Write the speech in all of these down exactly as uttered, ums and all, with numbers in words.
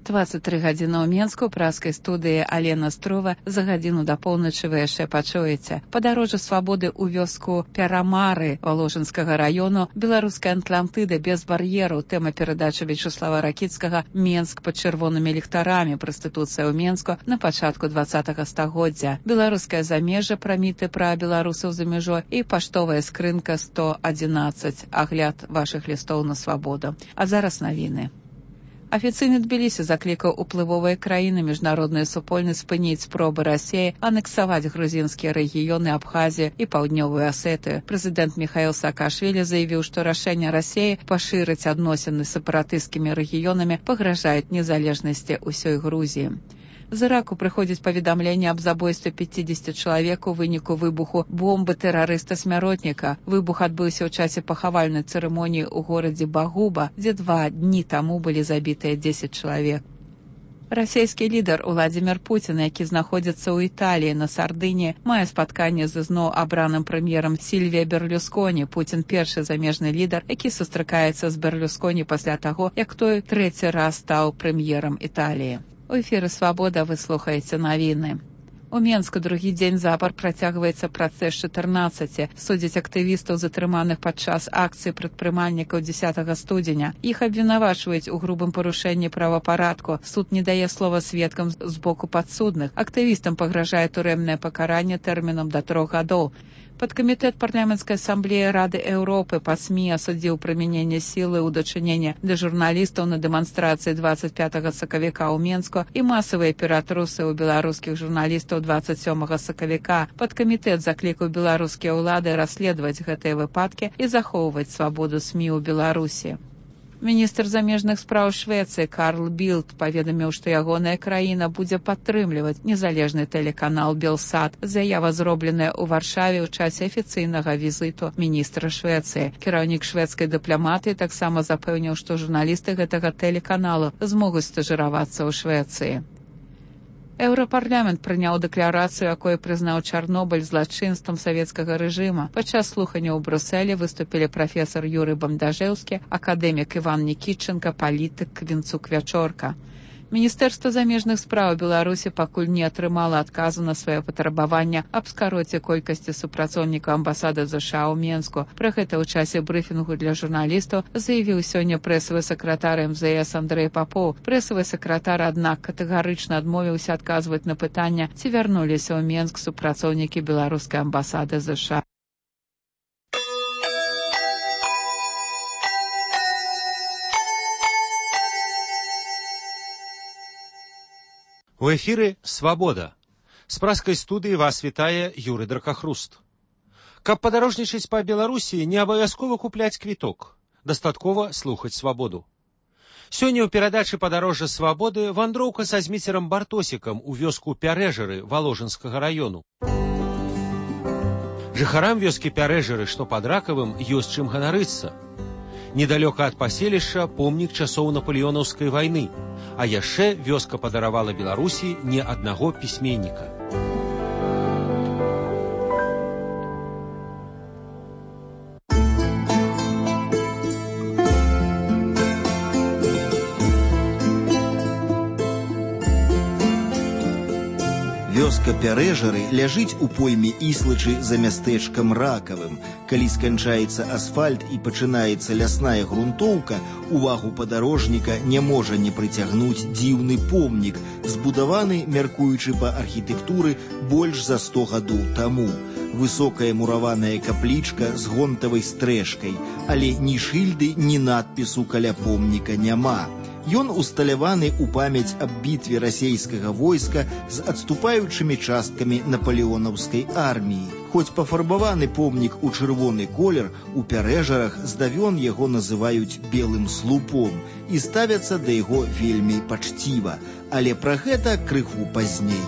двадцать тры гадзіны ў Менску, праскай студыі Алена Струва. За гадзіну да поўначы вы яшчэ пачуеце. Падарожжа свабоды ў вёску Пярамары Воложынскага раёну, беларуская Атлантыда без бар'еру, тэма перадачы Вячеслава Ракіцкага «Менск пад чырвонымі ліхтарамі. Прастытуцыя ў Менску на пачатку двадцатага стагоддзя», беларускае замежжа пра міты пра беларусаў за мяжой і паштовая скрынка сто адзінаццаць, агляд вашых лістоў на свабоду. А зараз навіны. Афіцыйны Тбілісі заклікаў уплывовыя краіны міжнародную супольнасць спыніць спробы Расіі анексаваць грузінскія рэгіёны Абхазію і Паўднёвую Асетыю. Прэзідэнт Міхаіл Саакашвілі заявіў, што рашэнне Расіі пашырыць адносіны з сепаратысцкімі рэгіёнамі пагражаюць незалежнасці ўсёй Грузіі. З Іраку прыходзіць паведамленне аб забойстве пяцідзесяці чалавек у выніку выбуху бомбы тэрарыста-смяротніка. Выбух адбыўся ў часе пахавальнай цырымоніі ў горадзе Багуба, дзе два дні таму былі забітыя дзесяць чалавек. Расійскі лідар Уладзімір Пуцін, які знаходзіцца ў Італіі на Сардыніі, мае спатканне з ізноў абраным прэм'ерам Сільвія Берлюсконі. Пуцін першы замежны лідар, які сустракаецца з Берлюсконі пасля таго, як той трэці раз стаў прэм'ерам Італіі. У эфіры «Свабода» вы слухаеце навіны. У Менску другі дзень запар працягваецца працэс чатырнаццаці. Судзяць актывістаў, затрыманых падчас акцыі прадпрымальнікаў дзесятага студзеня. Іх абвінавачваюць у грубым парушэнні правапарадку. Суд не дае слова сведкам з боку падсудных. Актывістам пагражае турэмнае пакаранне тэрмінам да трох гадоў. Падкамітэт парламенцкай асамблеі Рады Еўропы па СМІ асудзіў прымяненне сілы ў дачыненні да журналістаў на дэманстрацыі двадцать пятага сакавіка ў Менску і масавыя ператрусы ў беларускіх журналістаў двадцать сёмага сакавіка. Падкамітэт заклікаў беларускія ўлады расследаваць гэтыя выпадкі і захоўваць свабоду СМІ ў Беларусі. Міністр замежных спраў Швецыі Карл Білд паведаміў, што ягоная краіна будзе падтрымліваць незалежны тэлеканал Белсат. Заява зробленая ў Варшаве ў часе афіцыйнага візіту міністра Швецыі. Кіраўнік шведскай дыпламатыі таксама запэўніў, што журналісты гэтага тэлеканалу змогуць стажыравацца ў Швецыі. Еўрапарламент прыняў дэкларацыю, якой прызнаў Чарнобыль злачынствам савецкага рэжыма. Падчас слухання ў Брусэлі выступілі прафесар Юрый Бандажэўскі, акадэмік Іван Нікітченка, палітык Вінцук Вячорка. Міністэрства замежных спраў Беларусі пакуль не атрымала адказу на сваё патрабаванне аб скароце колькасці супрацоўнікаў амбасады ЗША ў Менску. Пра гэта ў часе брыфінгу для журналістаў заявіў сёння прэсавы сакратар эм зэ эс Андрэй Папоў. Прэсавы сакратар, аднак, катэгарычна адмовіўся адказваць на пытанне, ці вярнуліся ў Менск супрацоўнікі беларускай амбасады ЗША. У эфіры «Свабода». З праскай студыі вас вітае Юрый Дракахруст. Каб падарожнічаць па Беларусі, не абавязкова купляць квіток. Дастаткова слухаць «Свабоду». Сёння ў перадачы «Падарожжа свабоды» вандроўка са зміцерам Бартосікам у вёску Пярэжары Воложынскага раёну. Жыхарам вёскі Пярэжары, што пад Ракавым, ёсць чым ганарыцца. Недалёка ад паселішча помнік часоў напалеонаўскай вайны, а яшчэ вёска падаравала Беларусі не аднаго пісьменніка. Вёска Пярэжары ляжыць у пойме Іслачы за мястэчкам Ракавым. Калі сканчаецца асфальт і пачынаецца лясная грунтоўка, увагу падарожніка не можа не прыцягнуць дзіўны помнік, збудаваны, мяркуючы па архітэктуры, больш за сто гадоў таму. Высокая мураваная каплічка з гонтавай стрэшкай, але ні шыльды, ні надпісу каля помніка няма. Ён усталяваны ў памяць аб бітве расейскага войска з адступаючымі часткамі напалеонаўскай арміі. Хоць пафарбаваны помнік у чырвоны колер, у Пярэжарах здавён яго называюць белым слупом і ставяцца да яго вельмі пачціва. Але пра гэта крыху пазней.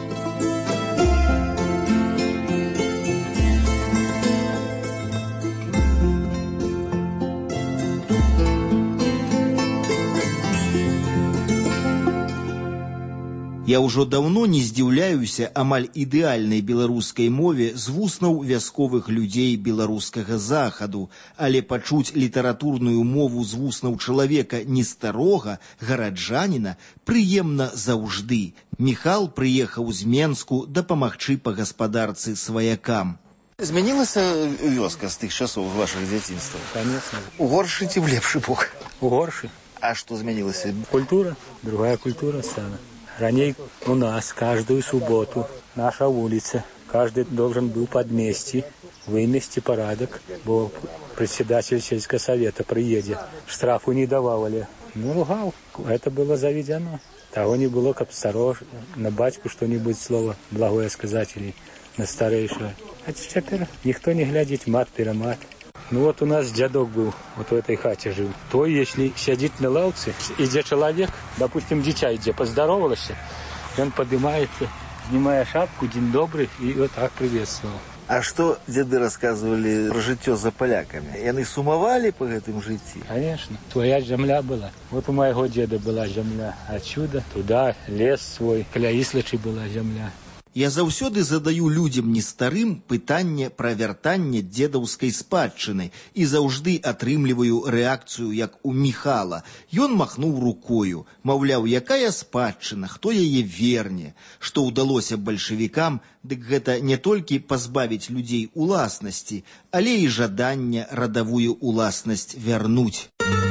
Я ўжо даўно не здзіўляюся амаль ідэальнай беларускай мове з вуснаў вясковых людзей беларускага захаду, але пачуць літаратурную мову з вуснаў чалавека не старога, гараджаніна, прыемна заўжды. Міхал прыехаў з Менску дапамагчы па гаспадарцы сваякам. Змянілася вёска з тых часоў з вашых дзяцінства? Конечно. У горшы ці в лепшы бок? У горшы. А што змянілася? Культура, другая культура стала. Раней у нас каждую субботу наша улица, каждый должен был подмести, вымести порядок, бо председатель сельского совета приедет, штрафу не давали. Ну, ругал, это было заведено. Того не было, как сторож, на батьку что-нибудь слово благое сказать или на старейшего. А теперь никто не глядит, мат-перемат. Ну вот у нас дядок был, вот в этой хате жил. То, если сидит на лавце, идет человек, допустим, дитя идет, поздоровался, и он поднимается, снимая шапку, день добрый, и вот так приветствовал. А что деды рассказывали про житё за поляками? И они сумовали по гэтым житии? Конечно. Своя земля была. Вот у моего деда была земля. Отсюда, туда, лес свой. Каля Іслачы была земля. Я заўсёды задаю людзям не старым пытанне пра вяртанне дзедаўскай спадчыны і заўжды атрымліваю рэакцыю, як у Міхала. Ён махнуў рукою, маўляў, якая спадчына, хто яе верне. Што ўдалося бальшавікам, дык гэта не толькі пазбавіць людзей уласнасці, але і жадання радавую уласнасць вярнуць.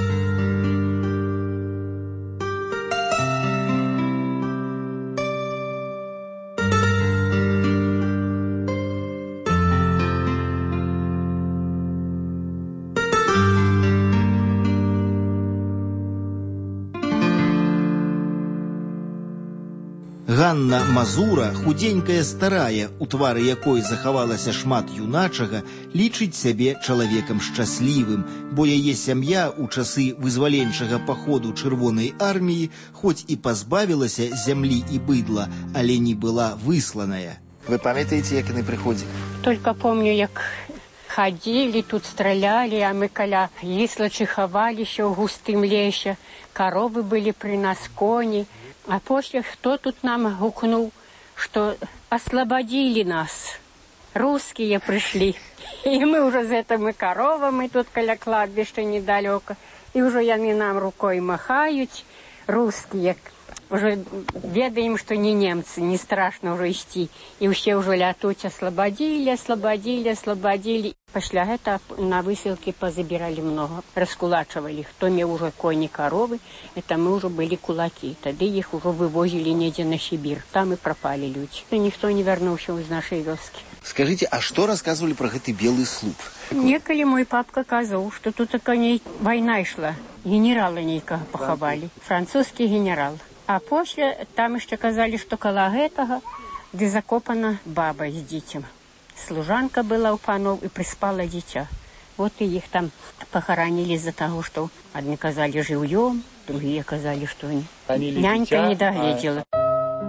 Ганна Мазура, худенькая старая, у твары якой захавалася шмат юначага, лічыць сябе чалавекам шчаслівым, бо яе сям'я ў часы вызваленчага паходу Чырвонай арміі хоць і пазбавілася зямлі і быдла, але не была высланая. Вы памятаеце, як яны прыходзілі? Только помню, як ходили, тут стреляли, а мы каля Іслачы хаваліся ў густым лесе, коровы были при нас, кони. А после кто тут нам гукнул, что освободили нас. Русские пришли. И мы уже с этими коровами тут каля кладбища недалеко. И уже они нам рукой махают. Русские. Уже ведаем, что не немцы, не страшно уже идти. И все уже лятуть, освободили, освободили, освободили. Пошля это на выселке позабирали много, раскулачивали. Кто имел уже кони, коровы, это мы уже были кулаки. Тогда их уже вывозили неде на Сибирь. Там и пропали люди. И никто не вернулся из нашей вёски. Скажите, а что рассказывали про этот белый слуп? Неколи мой папка казал, что тут коней война шла. Генерала нейкого поховали. Французский генерал. А после там еще казали, что коло этого, где закопана баба с детям. Служанка была у панов и приспала дитя. Вот и их там похоронили из-за того, что одни казали живьем, другие казали, что они. Нянька дитя, не доглядела. А...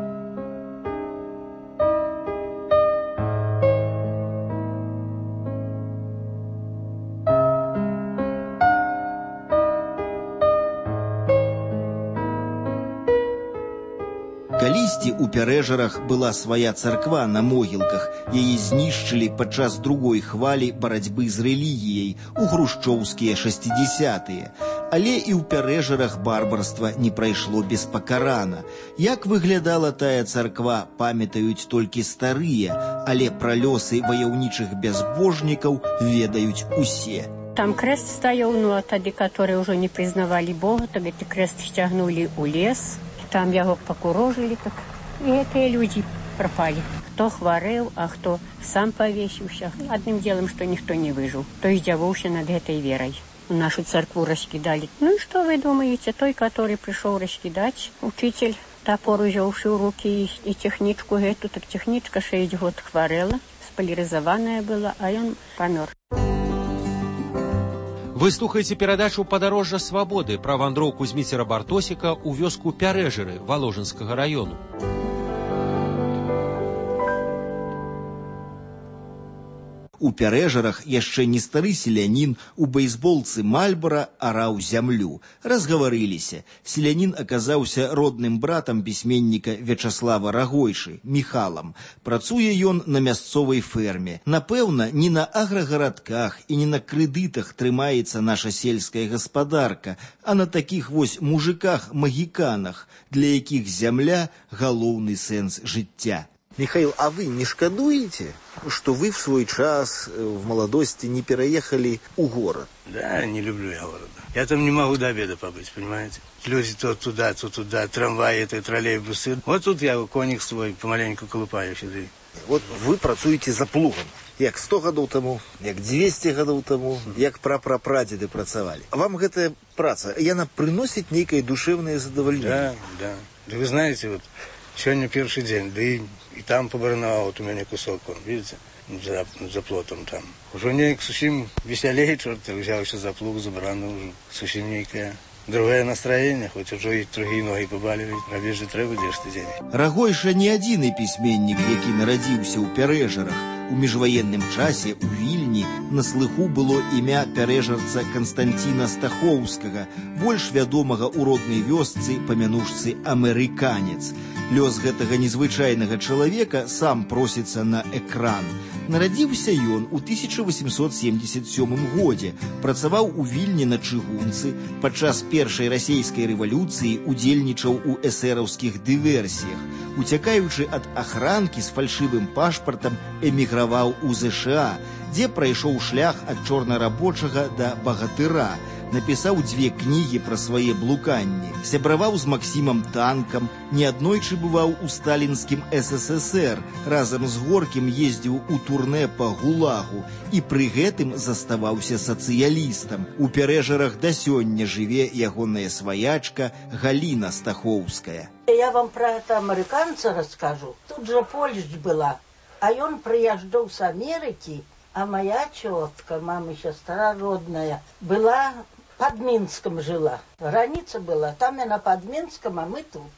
Калісьці ў Пярэжарах была свая царква на могілках. Яе знішчылі падчас другой хвалі барацьбы з рэлігіяй у хрушчоўскія шэсцідзесятыя. Але і ў Пярэжарах барбарства не прайшло беспакарана. Як выглядала тая царква, памятаюць толькі старыя, але пра лёсы ваяўнічых бязбожнікаў ведаюць усе. Там крест стаяў, ну а тады, которые уже не признавали Бога, то гэты крест сцягнули у лес. Там яго покурожили, так и эти люди пропали. Кто хворел, а кто сам повесился. Одним делом, что никто не выжил. То издевался над этой верой. Нашу церкву раскидали. Ну и что вы думаете? Той, который пришел раскидать, учитель топор взявший в руки и, и техничку эту, так техничка шесть год хворела, споляризованная была, а он помер. Вы слухаеце перадачу «Падарожжа свабоды» пра вандроўку Зміцера Бартосіка ў вёску Пярэжары Валожынскага раёну. У Пярэжарах яшчэ не стары селянін у бейсболцы Мальбора араў зямлю. Разгаварыліся. Селянін аказаўся родным братам пісьменніка Вячаслава Рагойшы, Міхалам. Працуе ён на мясцовай ферме. Напэўна, не на аграгарадках і не на крэдытах трымаецца наша сельская гаспадарка, а на такіх вось мужиках-магіканах, для якіх зямля – галоўны сэнс жыцця. Михаил, а вы не шкодуете, что вы в свой час, в молодости, не переехали у город? Да, не люблю я город. Я там не могу до обеда побыть, понимаете? Люди то туда, то туда, трамваи, это троллейбусы. Вот тут я коник свой помаленьку колупаю сюда. Вот вы працуете за плугом. Як сто гадоў таму, як дзвесце гадоў таму, як прапрапрадзеды працавалі. Вам гэтая праца, яна прыносіць нейкае душевнае задавальненне? Да, да. Да вы знаете, вот сегодня первый день, да и, и там побарнавал, вот у меня кусок, он, видите, за, за плотом там. Уже нейк совсем веселее, черт, взялся за плуг, за барану, уже совсем нейкое. Другое настроение, хоть уже и другие ноги побаливают, робить же треба дешты день. Рагойша не адзіны пісьменнік, які нарадзіўся ў Пярэжарах. У міжваенным часе у Вільні на слыху было імя пярэжарца Канстанціна Стахоўскага, больш вядомага ў роднай вёсцы па мянушцы Амерыканец. Лёс гэтага незвычайнага чалавека сам просіцца на экран. Нарадзіўся ён у тысяча восемьсот семьдесят сёмым годзе, працаваў у Вільні на чыгунцы, падчас першай расійскай рэвалюцыі удзельнічаў у эсэраўскіх дыверсіях. Уцякаючы ад ахранкі з фальшывым пашпартам, эміграваў у ЗША, дзе прайшоў шлях ад чорнарабочага да багатыра. Напісаў дзве кнігі пра свае блуканні, сябраваў з Максімам Танкам, неаднойчы бываў у сталінскім СССР, разам з Горкім ездзіў у турнэ па Гулагу і пры гэтым заставаўся сацыялістам. У Пярэжарах да сёння жыве ягоная сваячка Галіна Стахоўская. Я вам про это американца расскажу. Тут же Польша была, а он приезжал с Америки, а моя тетка, мама сестра родная, была под Минском жила. Граница была, там она под Минском, а мы тут.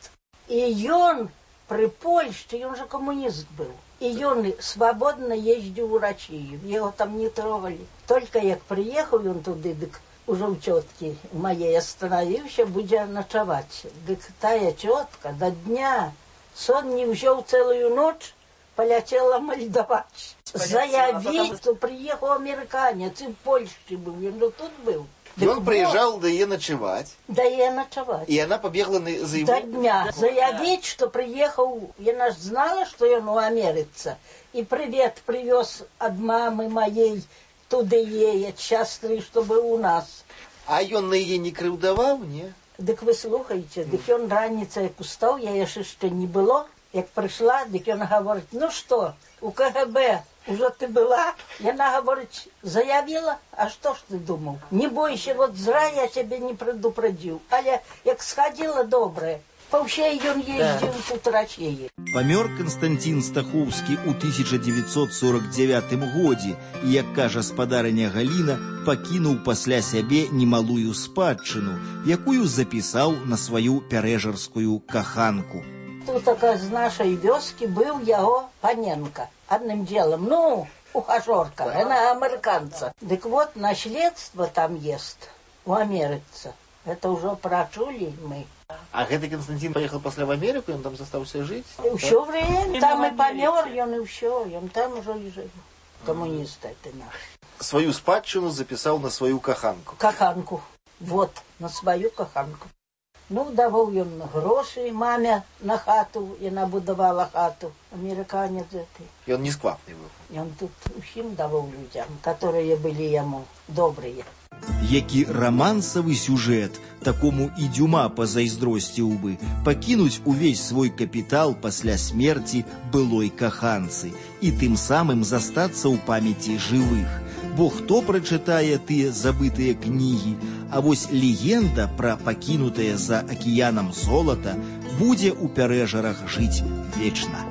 И он при Польше, он же коммунист был. И он свободно ездил в Россию, его там не трогали. Только як приехал он туда, так уже у тетки моей остановился, будет ночевать. Так тая тетка до дня сон не взял целую ночь, полетела молдавать. Заявить, что приехал американец, и в Польше был, он же тут был. И он приезжал до ей ночевать. Да ей ночевать. И она побегла на, за его... До дня. Заявить, что приехал, я ж знала, что он у Америцы. И привет привез от мамы моей туда ей, счастливый, чтобы у нас. А он на ей не крыўдаваў, не? Так вы слухаете, так он раніцай пустал, я еще что не было. Як пришла, так он говорит, ну что, у КГБ уже ты была? И она говорит, заявила, а что ж ты думал? Не бойся, вот зря я тебя не предупредил. А я, як сходила добрая, по всей он ездил тут рачеи. Памёр Канстанцін Стахоўскі ў тысяча девятьсот сорок девятым годзе і, як кажа спадарыня Галіна, пакінуў пасля сябе немалую спадчыну, якую запісаў на сваю пярэжарскую каханку. Тут такая з нашей вёски был его Паненко. Одним делом, ну, ухажерка, она американца. Так вот, наследство там есть у Америцы. Это уже прочули мы. А гэты Константин поехал после в Америку, и он там застался жить? И все время, там и помер, и он и все, и он там уже и жил. Коммунист это наш. Свою спадчину записал на свою каханку. Каханку, вот, на свою каханку. Ну, давал он гроши маме на хату, и набудовала хату, американец это. И он не сквапный был? И он тут всем давал людям, которые были ему добрые. Які романсавы сюжэт, такому і Дюма пазайздросціў бы, пакінуць увесь свой капітал пасля смерці былой каханцы і тым самым застацца ў памяці жывых. Бо хто прачытае тыя забытыя кнігі, а вось легенда пра пакінутае за акіянам золата будзе ў Пярэжарах жыць вечна.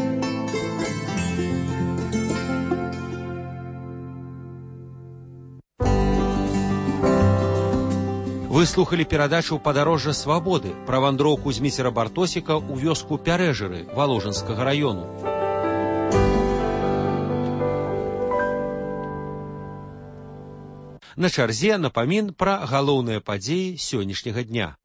Вы слухали перадачу «Падарожжа свабоды» пра вандроўку з міцера Бартосіка ў вёску Пярэжары Валожынскага раёну. На чарзе напамін пра галоўныя падзеі сённяшняга дня.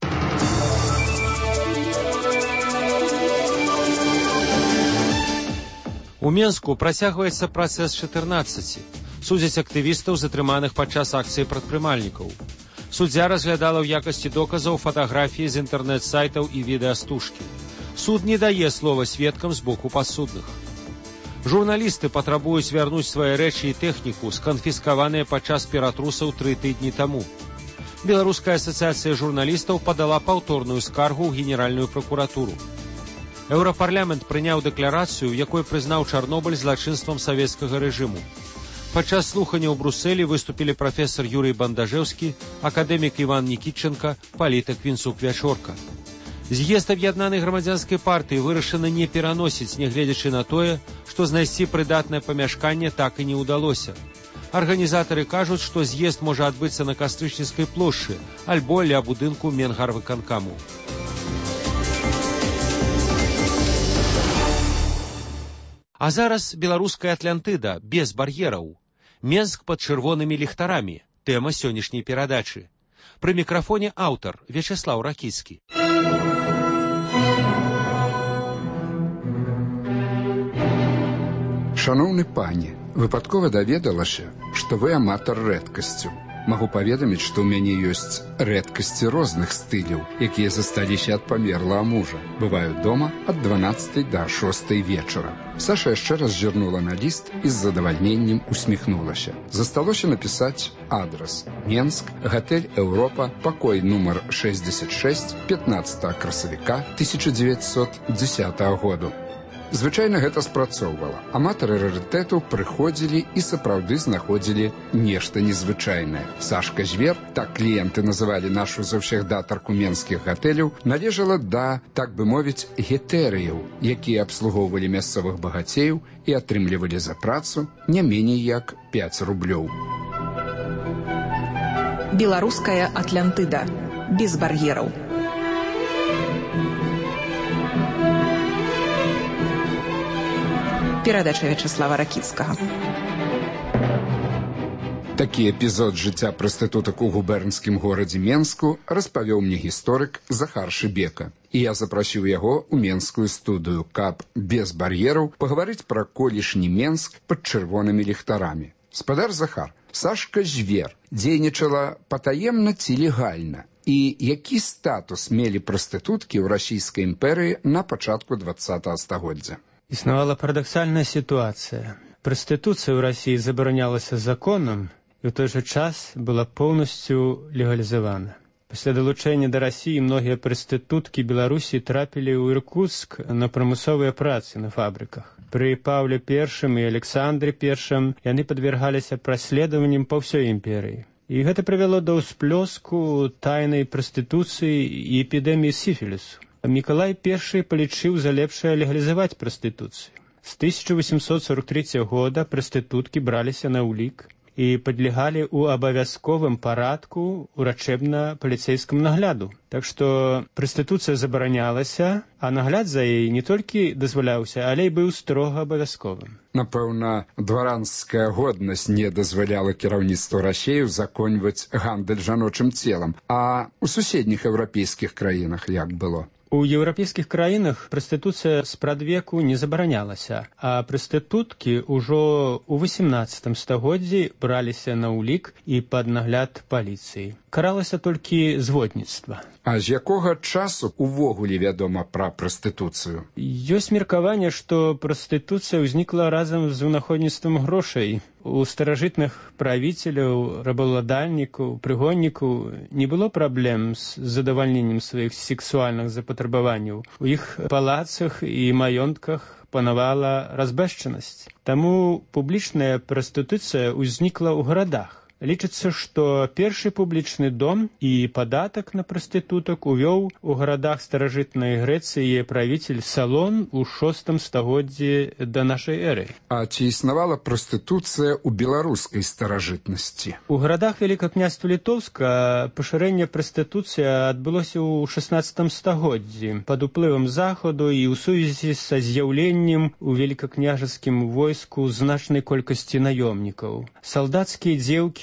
У Менску працягваецца працэс чатырнаццаці. Судзяць актывістаў, затрыманых падчас акцыі прадпрымальнікаў. Суддзя разглядала ў якасці доказаў фатаграфіі з інтэрнэт-сайтаў і відэастужкі. Суд не дае слова сведкам з боку падсудных. Журналісты патрабуюць вярнуць свае рэчы і тэхніку, сканфіскаваныя падчас ператрусаў тры тыдні таму. Беларуская асацыяцыя журналістаў падала паўторную скаргу ў Генеральную пракуратуру. Еўрапарламент прыняў дэкларацыю, якой прызнаў Чарнобыль злачынствам савецкага рэжыму. Падчас слухання ў Брусэлі выступілі прафесар Юрый Бандажэўскі, акадэмік Іван Нікітченка, палітык Вінцук Вячорка. З'езд аб'яднанай грамадзянскай партыі вырашана не пераносіць, нягледзячы на тое, што знайсці прыдатнае памяшканне так і не ўдалося. Арганізатары кажуць, што з'езд можа адбыцца на Кастрычніцкай плошчы альбо ля будынку Менгарвыканкаму. А зараз беларуская Атлантыда без бар'ераў. Менск пад чырвонымі ліхтарамі. Тэма сённяшняй перадачы. Пры мікрафоне аўтар Вячеслаў Ракіцкі. Шановны пане, выпадкова даведалася, што вы аматар рэдкасцю. Магу паведаміць, што ў мяне ёсць рэдкасці розных стыляў, якія засталіся ад памерлага мужа. Бываюць дома ад дванаццатай да шостай вечара. Саша яшчэ раз зірнула на ліст і з задавальненнем усміхнулася. Засталося напісаць адрас. Менск, гатэль Еўропа, пакой нумар шэсцьдзесят шэсць, пятнаццатага красавіка тысяча дзевяцьсот дзесятага году. Звычайна гэта спрацоўвала. Аматары рарытэту прыходзілі і сапраўды знаходзілі нешта незвычайнае. Сашка Звер, так кліенты называлі нашу заўсягдатарку менскіх гатэляў, належала да, так бы мовіць, гетэрыяў, якія абслугоўвалі мясцовых багацеяў і атрымлівалі за працу не меней як пяць рублёў. Беларуская Атлантыда. Без бар'ераў. Перадача Вячеслава Ракіцкага. Такі эпізод жыцця прастытутак у губернскім горадзе Менску распавёў мне гісторык Захар Шыбека. І я запрасіў яго ў менскую студыю, каб без бар'ераў пагаварыць пра колішні Менск пад чырвонымі ліхтарамі. Спадар Захар, Сашка Звер дзейнічала патаемна ці легальна? І які статус мелі прастытуткі ў расійскай імперыі на пачатку двадцатага стагоддзя? Існавала парадаксальная сітуацыя. Прастытуцыя ў Расіі забаранялася законам і ў той жа час была поўнасцю легалізавана. Пасля далучэння да Расіі многія прастытуткі Беларусі трапілі ў Іркутск на прамысловыя працы на фабрыках. Пры Паўле Першым і Александры Першым яны падвергаліся праследаванням па ўсёй імперыі. І гэта прывяло да ўсплёску тайнай прастытуцыі і эпідэміі сіфілісу. Мікалай Першы палічыў за лепшае легалізаваць прастытуцыю. З тысяча восемьсот сорок третьего года прастытуткі браліся на ўлік і падлягалі ў абавязковым парадку урачэбна-паліцэйскаму нагляду. Так што прастытуцыя забаранялася, а нагляд за яй не толькі дазваляўся, але і быў строга абавязковым. Напэўна, дваранская годнасць не дазваляла кіраўніцтву Расею законваць гандаль жаночым целам, а ў суседніх еўрапейскіх краінах як было? У еўрапейскіх краінах прастытуцыя спрадвеку не забаранялася, а прастытуткі ўжо ў васямнаццатым стагоддзі браліся на ўлік і пад нагляд паліцыі. Каралася толькі зводніцтва. А з якога часу увогуле вядома пра прастытуцыю? Ёсць меркаванне, што прастытуцыя ўзнікла разам з вынаходніцтвам грошай. У старажытных правіцеляў, рабаўладальнікаў, прыгоннікаў не было праблем з задавальненнем сваіх сексуальных запатрабаванняў. У іх палацах і маёнтках панавала разбэшчанасць. Таму публічная прастытуцыя ўзнікла ў гарадах. Лічыцца, што першы публічны дом і падатак на прастытутак увёў у гарадах старажытнай Грэцыі правіцель Салон у шостым стагоддзі да нашай эры. А ці існавала прастытуцыя ў беларускай старажытнасці? У гарадах Вялікага княства Літоўска пашырэнне прастытуцыі адбылося ў шаснаццатым стагоддзі пад уплывам захаду і ў сувязі са з'яўленнем у велікакняжацкім войску значнай колькасці наёмнікаў. Салдацкія дзеўкі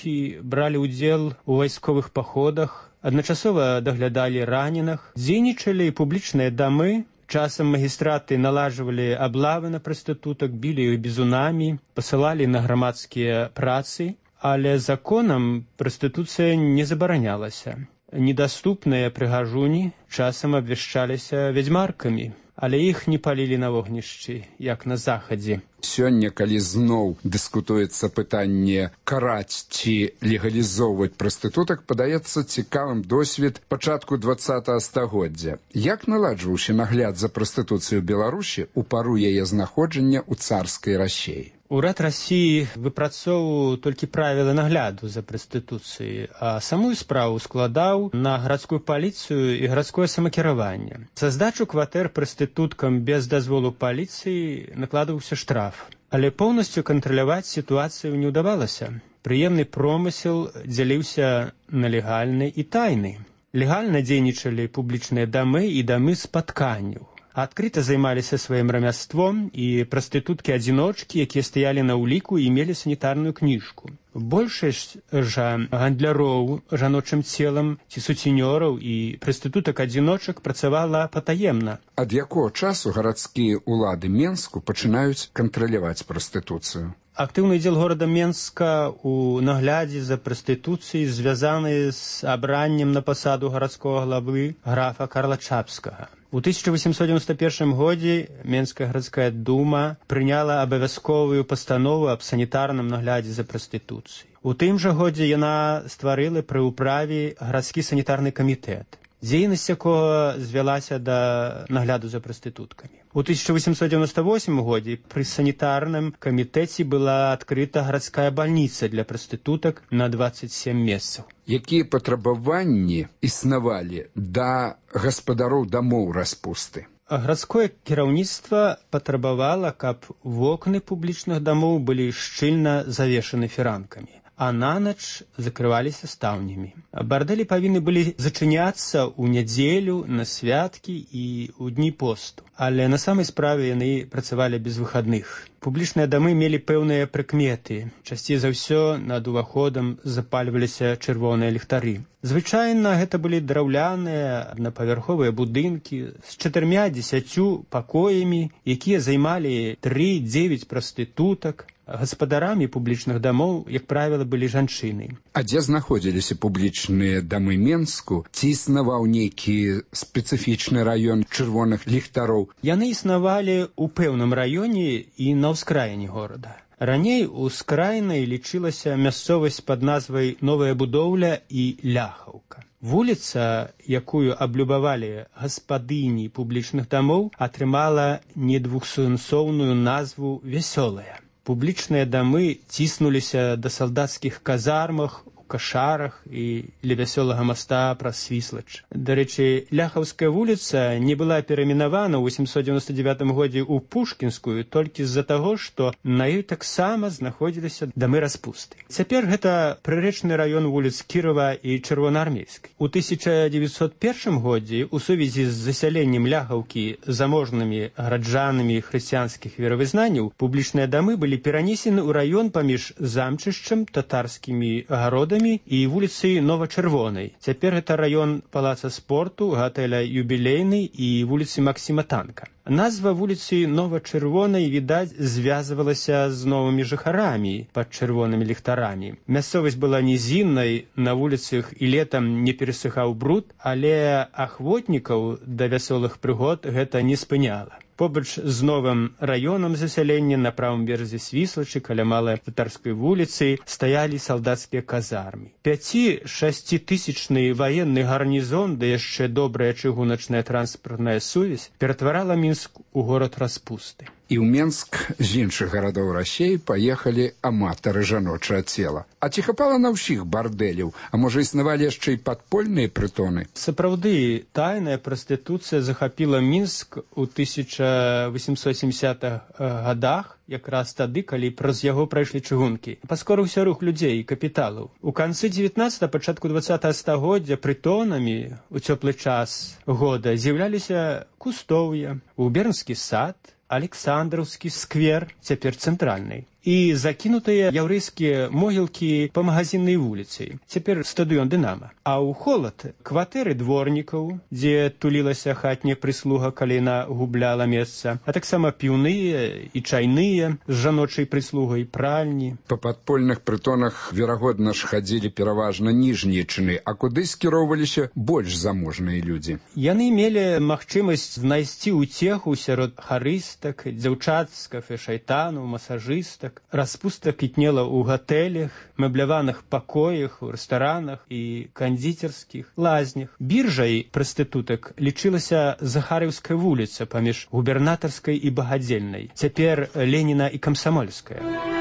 дзеці бралі ўдзел у вайсковых паходах, адначасова даглядалі раненых, дзейнічалі публічныя дамы, часам магістраты налажвалі аблавы на прастытутак, білі іх бізунамі, пасылалі на грамадскія працы, але законам прастытуцыя не забаранялася. Недаступныя прыгажуні часам абвяшчаліся вядзьмаркамі, але іх не палілі на вогнішчы, як на захадзе. Сёння, калі зноў дыскутуецца пытанне караць ці легалізоўваць прастытутак, падаецца цікавым досвед пачатку дваццатага стагоддзя. Як наладжваўся нагляд за прастытуцыяй у Беларусі ў пару яе знаходжання ў царскай Расіі? Урад Расіі выпрацоўваў толькі правілы нагляду за прастытуцыяй, а самую справу складаў на гарадскую паліцыю і гарадское самакіраванне. За здачу кватэр прастытуткам без дазволу паліцыі накладаўся штраф. Але поўнасцю кантраляваць сітуацыю не ўдавалася. Прыемны промысел дзяліўся на легальны і тайны. Легальна дзейнічалі публічныя дамы і дамы спатканняў. Адкрыта займаліся сваім рамяством і прастытуткі-адзіночкі, якія стаялі на ўліку і мелі санітарную кніжку. Большасць жа гандляроў жаночым целам ці суцінёраў і прастытутак-адзіночак працавала патаемна. Ад якога часу гарадскія ўлады Менску пачынаюць кантраляваць прастытуцыю? Актыўны удзел горада Менска ў наглядзе за прастытуцыяй звязаны з абраннем на пасаду гарадскога главы графа Карла Чапскага. У тысяча восемьсот девяносто первом годзе Менская гарадская дума прыняла абавязковую пастанову аб санітарным наглядзе за прастытуцыяй. У тым жа годзе яна стварыла пры ўправе гарадскі санітарны камітэт, дзейнасць якога звялася да нагляду за прастытуткамі. У тысяча восемьсот девяносто восьмом годзе пры санітарным камітэце была адкрыта гарадская бальніца для прастытутак на двадцать семь месцаў. Якія патрабаванні існавалі да гаспадароў дамоў распусты? Гарадское кіраўніцтва патрабавала, каб вокны публічных дамоў былі шчыльна завешаны фіранкамі, а нанач закрываліся стаўнямі. Бардэлі павінны былі зачыняцца ў нядзелю, на святкі і ў дні посту. Але на самай справе яны працавалі без выхадных. Публічныя дамы мелі пэўныя прыкметы. Часцей за ўсё над уваходам запальваліся чырвоныя ліхтары. Звычайна гэта былі драўляныя аднапавярховыя будынкі з чатырма-дзесяццю пакоямі, якія займалі тры-дзевяць прастытутак. Гаспадарамі публічных дамоў, як правіла, былі жанчыны. А дзе знаходзіліся публічныя дамы Менску? Ці існаваў нейкі спецыфічны раён чырвоных ліхтароў? Яны існавалі ў пэўным раёне і на ўскраіне горада. Раней у скрайнай лічылася мясцовасць пад назвай Новая будоўля і Ляхаўка. Вуліца, якую аблюбавалі гаспадыні публічных дамоў, атрымала недвухсэнсоўную назву Вясёлая. Публічныя дамы ціснуліся да салдацкіх казармах, у кашарах і ля вясёлага моста праз Свіслач. Дарэчы, Ляхаўская вуліца не была перайменавана ў восемьсот девяносто девятом годзе ў Пушкінскую толькі з-за таго, што на ёй таксама знаходзіліся дамы распусты. Цяпер гэта прырэчны раён вуліц Кірова і Чырвонаармейскай. У тысяча девятьсот первом годзе у сувязі з засяленнем Ляхаўкі заможнымі гараджанамі хрысціянскіх веравызнанняў публічныя дамы былі перанесены ў раён паміж замчышчам, татарскімі гародамі і вуліцай Новачырвонай. Цяпер гэта раён палаца спорту, гатэля Юбілейны і вуліцы Максіма Танка. Назва вуліцы Новачырвонай, відаць, звязвалася з новымі жыхарамі пад чырвонымі ліхтарамі. Мясцовасць была нізіннай, на вуліцах і летам не перасыхаў бруд, але ахвотнікаў да вясёлых прыгод гэта не спыняла. Побач з новым раёнам засялення на правым беразе Свіслачы, каля малай татарскай вуліцы, стаялі салдацкія казармы. Пяці-шасцітысячны ваенны гарнізон, да яшчэ добрая чыгуначная транспартная сувязь, ператварала Мінск у горад распусты. І ў Менск з іншых гарадоў Расіі паехалі аматары жаночага цела. А ці хапала на ўсіх бардэляў? А можа, існавалі яшчэ і падпольныя прытоны? Сапраўды, тайная прастытуцыя захапіла Мінск у тысяча восемьсот семидесятых годах, якраз тады, калі праз яго прайшлі чыгункі. Паскорыўся рух людзей і капіталаў. У канцы дзевятнаццатага, пачатку дваццатага стагоддзя прытонамі у цёплы час года з'яўляліся кустоўя, губернскі сад, Александраўскі сквер, цяпер цэнтральны, і закінутыя яўрэйскія могілкі па магазіннай вуліцы. Цяпер стадыён «Дынама». А ў холад кватэры дворнікаў, дзе тулілася хатняя прыслуга, калі яна губляла месца, а таксама піўныя і чайныя з жаночай прыслугай, пральні. Па падпольных прытонах, верагодна ж, хадзілі пераважна ніжнія чыны, а куды скіроўваліся больш заможныя людзі? Яны мелі магчымасць знайсці ўцеху сярод харыстак, дзяўчат з кафе шайтанаў, масажыстак. Распуста квітнела ў гатэлях, мэбляваных пакоях, у рэстаранах і кандзіцерскіх лазнях. Біржай прастытутак лічылася Захарыўская вуліца паміж губернатарскай і багадзельнай, цяпер Леніна і Камсамольская.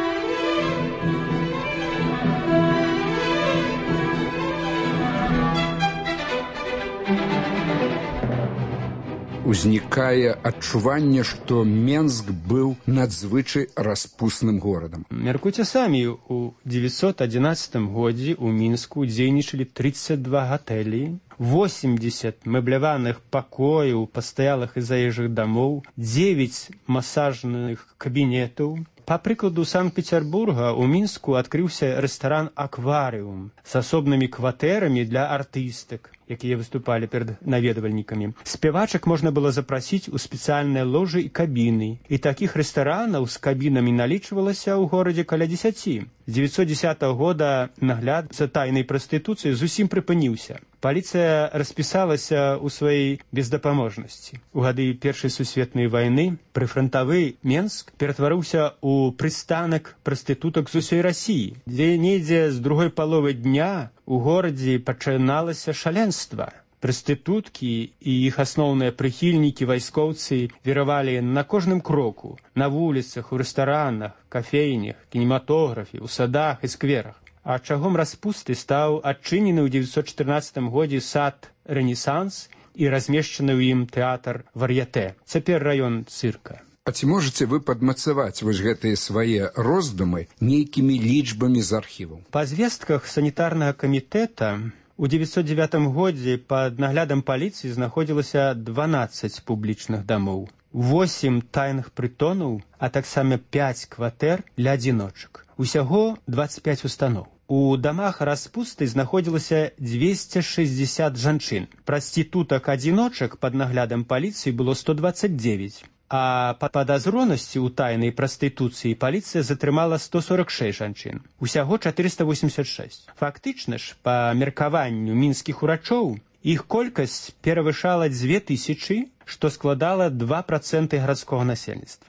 Узнікае адчуванне, што Менск быў надзвычай распусным горадам. Мяркуйце самі, у дзевяцьсот адзінаццатым годзе ў Мінску дзейнічалі тридцать два гатэлі, восемьдесят мэбляваных пакояў, пастаялых і заезжых дамоў, девять масажных кабінетаў. Па прыкладу Санкт-Петербурга ў Мінску адкрыўся рэстаран «Акварыум» з асобнымі кватэрамі для артыстак, якія выступалі перад наведвальнікамі. Спявачак можна было запрасіць у спецыяльныя ложы і кабіны. І такіх рэстаранаў з кабінамі налічвалася ў горадзе каля дзесяці. З дзевяцьсот дзесятага года нагляд за тайнай прастытуцыяй зусім прыпыніўся. Паліцыя распісалася ў сваёй бездапаможнасці. У гады Першай сусветнай вайны прыфрантавы Менск ператварыўся ў прыстанак прастытутак з усёй Расіі, дзе недзе з другой паловы дня у горадзе пачыналася шаленства. Прастытуткі і іх асноўныя прыхільнікі, вайскоўцы, віравалі на кожным кроку, на вуліцах, у рэстаранах, кафейнях, кінематографе, у садах і скверах. А ачагом распусты стаў адчынены ў дзевяцьсот чатырнаццатым годзе сад «Рэнесанс» і размешчаны ў ім тэатр «Вар'ятэ», цяпер раён цырка. А ці можаце вы падмацаваць вось гэтыя свае роздумы нейкімі лічбамі з архіваў? Па звестках санітарнага камітэта у дзевяцьсот дзевятым годзе пад наглядам паліцыі знаходзілася дванаццаць публічных дамоў, восем тайных прытонаў, а таксама пяць кватэр для адзіночак. Усяго дваццаць пяць устаноў. У дамах распусты знаходзілася дзвесце шэсцьдзесят жанчын. Прастытутак-адзіночак пад наглядам паліцыі было сто дваццаць дзевяць. А па падазронасці ў тайнай прастытуцыі паліцыя затрымала сто сорак шэсць жанчын. Усяго чатырыста восемьдесят шесть. Фактычна ж, па меркаванню мінскіх урачоў, іх колькасць перавышала дзве тысячы, што складала два працэнты гарадскога насельніцтва.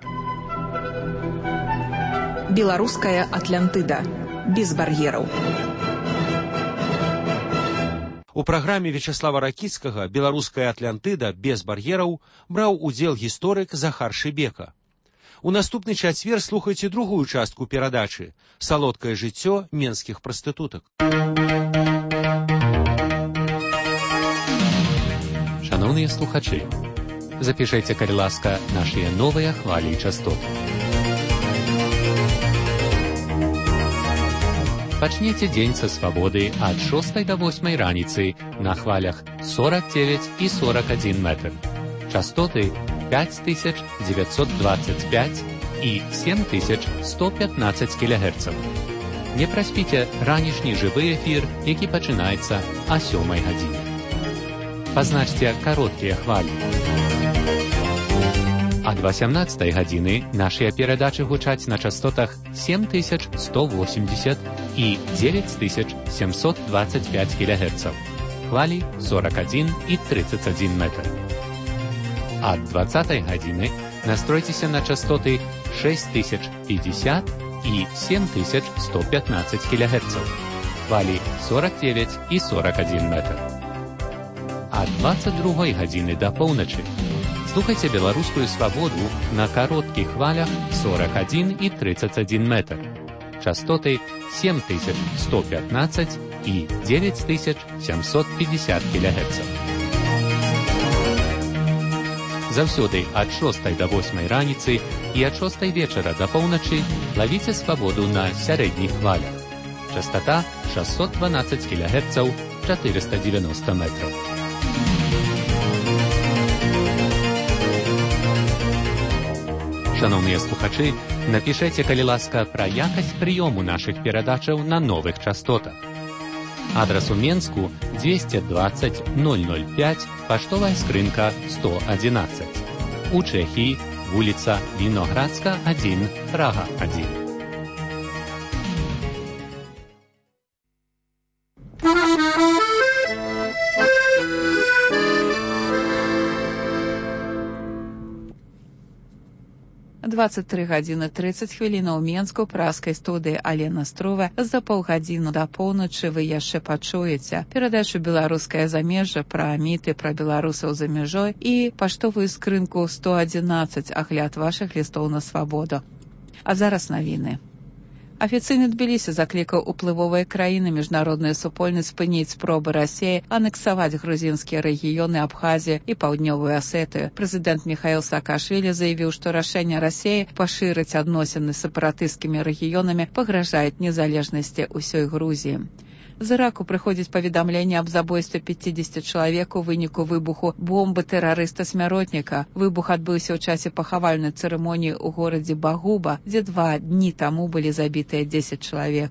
Беларуская Атлантыда. Без бар'ераў. У праграме Вячаслава Ракіцкага «Беларуская Атлантыда. Без бар'ераў» браў удзел гісторык Захар Шыбека. У наступны чацвер слухайце другую частку перадачы «Салодкае жыццё менскіх прастытутак». Шановныя слухачы, запішайце, калі ласка, нашыя новыя хвалі і частоты. Пачніце дзень са свабоды ад шостай да восьмай раніцы на хвалях сорок девять і сорок один метр. Частоты пять тысяч девятьсот двадцать пять і семь тысяч сто пятнадцать кілогерцаў. Не праспіце ранішні жывы эфір, які пачынаецца а сёмай гадзіне. Пазначце кароткія хвалі. Ад васямнаццатай гадзіны нашыя перадачы гучаць на частотах семь тысяч сто восемьдесят і девять тысяч семьсот двадцать пять кілогерцаў. Хвалі сорок один і тридцать один метр. Ад двадцатай гадзіны настройцеся на частоты шесть тысяч пятьдесят і семь тысяч сто пятнадцать кілогерцаў. Хвалі сорок девять і сорок один метр. Ад двадцать другой гадзіны да поўначы слухайце беларускую свабоду на кароткіх хвалях сорок один і тридцать один метр. Частоты семь тысяч сто пятнадцать і девять тысяч семьсот пятьдесят кілогерцаў. Заўсёды ад шостай да восьмай раніцы і ад шостай вечара да поўначы лавіце свабоду на сярэдніх хвалях. Частота шестьсот двенадцать кілогерцаў, четыреста девяносто метров. Шановныя слухачы, напішэце, калі ласка, пра якасць прыёму нашых перадачаў на новых частотах. Адрас у Менску двести двадцать ноль ноль пять, паштовая скрынка сто одиннадцать. У Чэхіі вуліца Віноградска один, Прага один. двадцать три гадзіны тридцать хвілін у Менску праскай студыі Алена Строва. За паўгадзіну да поўначы вы яшчэ пачуеце перадачу «Беларускае замежжа» пра міты пра беларусаў за мяжой і паштовую скрынку сто одиннадцать, агляд вашых лістоў на свабоду. А зараз навіны. Афіцыйны Тбілісі заклікаў уплывовыя краіны міжнародную супольнасць спыніць спробы Расіі анексаваць грузінскія рэгіёны Абхазію і Паўднёвую Асетыю. Прэзідэнт Міхаіл Саакашвілі заявіў, што рашэнне Расіі пашырыць адносіны з сепаратысцкімі рэгіёнамі пагражае незалежнасці ўсёй Грузіі. З Іраку прыходзіць паведамленне аб забойстве пятидесяти чалавек у выніку выбуху бомбы тэрарыста-смяротніка. Выбух адбыўся ў часе пахавальнай цырымоніі ў горадзе Багуба, дзе два дні таму былі забітыя дзесяць чалавек.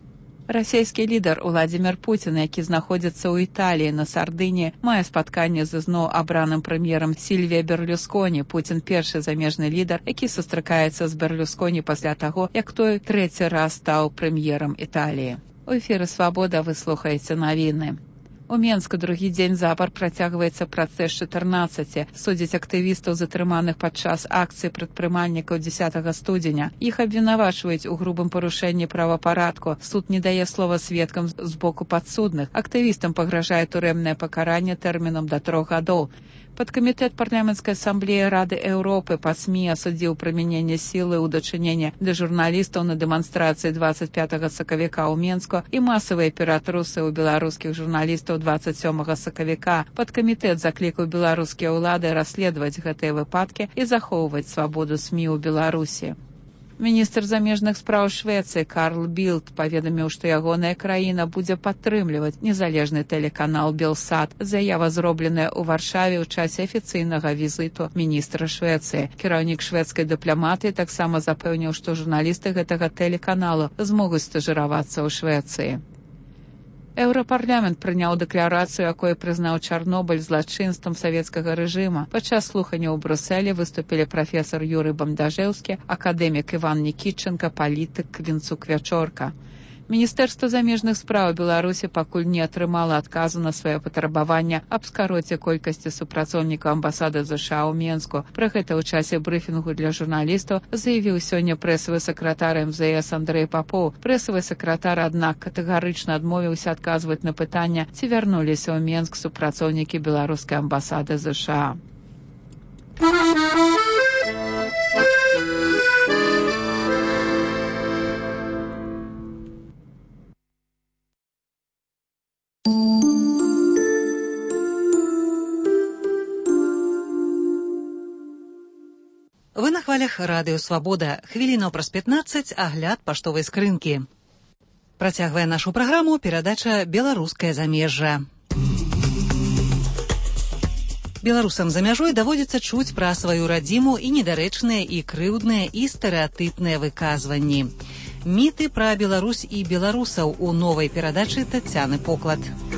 Расійскі лідар Уладзімір Пуцін, які знаходзіцца ў Італіі на Сардыніі, мае спатканне з ізноў абраным прэм'ерам Сільвія Берлюсконі. Пуцін першы замежны лідар, які сустракаецца з Берлюсконі пасля таго, як той трэці раз стаў прэм'ерам Італіі. У эфіры «Свабода» вы слухаеце навіны. У Менску другі дзень запар працягваецца працэс чатырнаццаці. Судзяць актывістаў, затрыманых падчас акцыі прадпрымальнікаў дзесятага студзеня. Іх абвінавачваюць у грубым парушэнні правапарадку. Суд не дае слова сведкам з боку падсудных. Актывістам пагражае турэмнае пакаранне тэрмінам да трох гадоў. Падкамітэт парламенцкай асамблеі Рады Еўропы па СМІ асудзіў прымяненне сілы ў дачыненні да журналістаў на дэманстрацыі двадцать пятага сакавіка ў Менску і масавыя ператрусы ў беларускіх журналістаў двадцать сёмага сакавіка. Падкамітэт заклікаў беларускія ўлады расследаваць гэтыя выпадкі і захоўваць свабоду СМІ ў Беларусі. Міністр замежных спраў Швецыі Карл Білд паведаміў, што ягоная краіна будзе падтрымліваць незалежны тэлеканал Белсат. Заява зробленая ў Варшаве ў часе афіцыйнага візіту міністра Швецыі. Кіраўнік шведскай дыпламатыі таксама запэўніў, што журналісты гэтага тэлеканалу змогуць стажыравацца ў Швецыі. Еўрапарламент прыняў дэкларацыю, якой прызнаў Чарнобыль злачынствам савецкага рэжыма. Падчас слухання ў Брусэлі выступілі прафесар Юрый Бандажэўскі, акадэмік Іван Нікітченка, палітык Вінцук Вячорка. Міністэрства замежных спраў Беларусі пакуль не атрымала адказу на свае патрабаванне аб скароце колькасці супрацоўнікаў амбасады ЗША ў Менску. Пра гэта ў часе брыфінгу для журналістаў заявіў сёння прэсавы сакратар эм зэ эс Андрэй Папоў. Прэсавы сакратар, аднак, катэгарычна адмовіўся адказваць на пытанне, ці вярнуліся ў Менск супрацоўнікі беларускай амбасады ЗША. Вы на хвалях радыё «Свабода». Хвілінаў праз пятнаццаць агляд паштовай скрынкі. Працягвае нашу праграму перадача «Беларускае замежжа». Беларусам за мяжой даводзіцца чуць пра сваю радзіму і недарэчныя, і крыўдныя, і стэрэатыпныя выказванні. Міты пра Беларусь і беларусаў у новай перадачы Тацяны Поклад.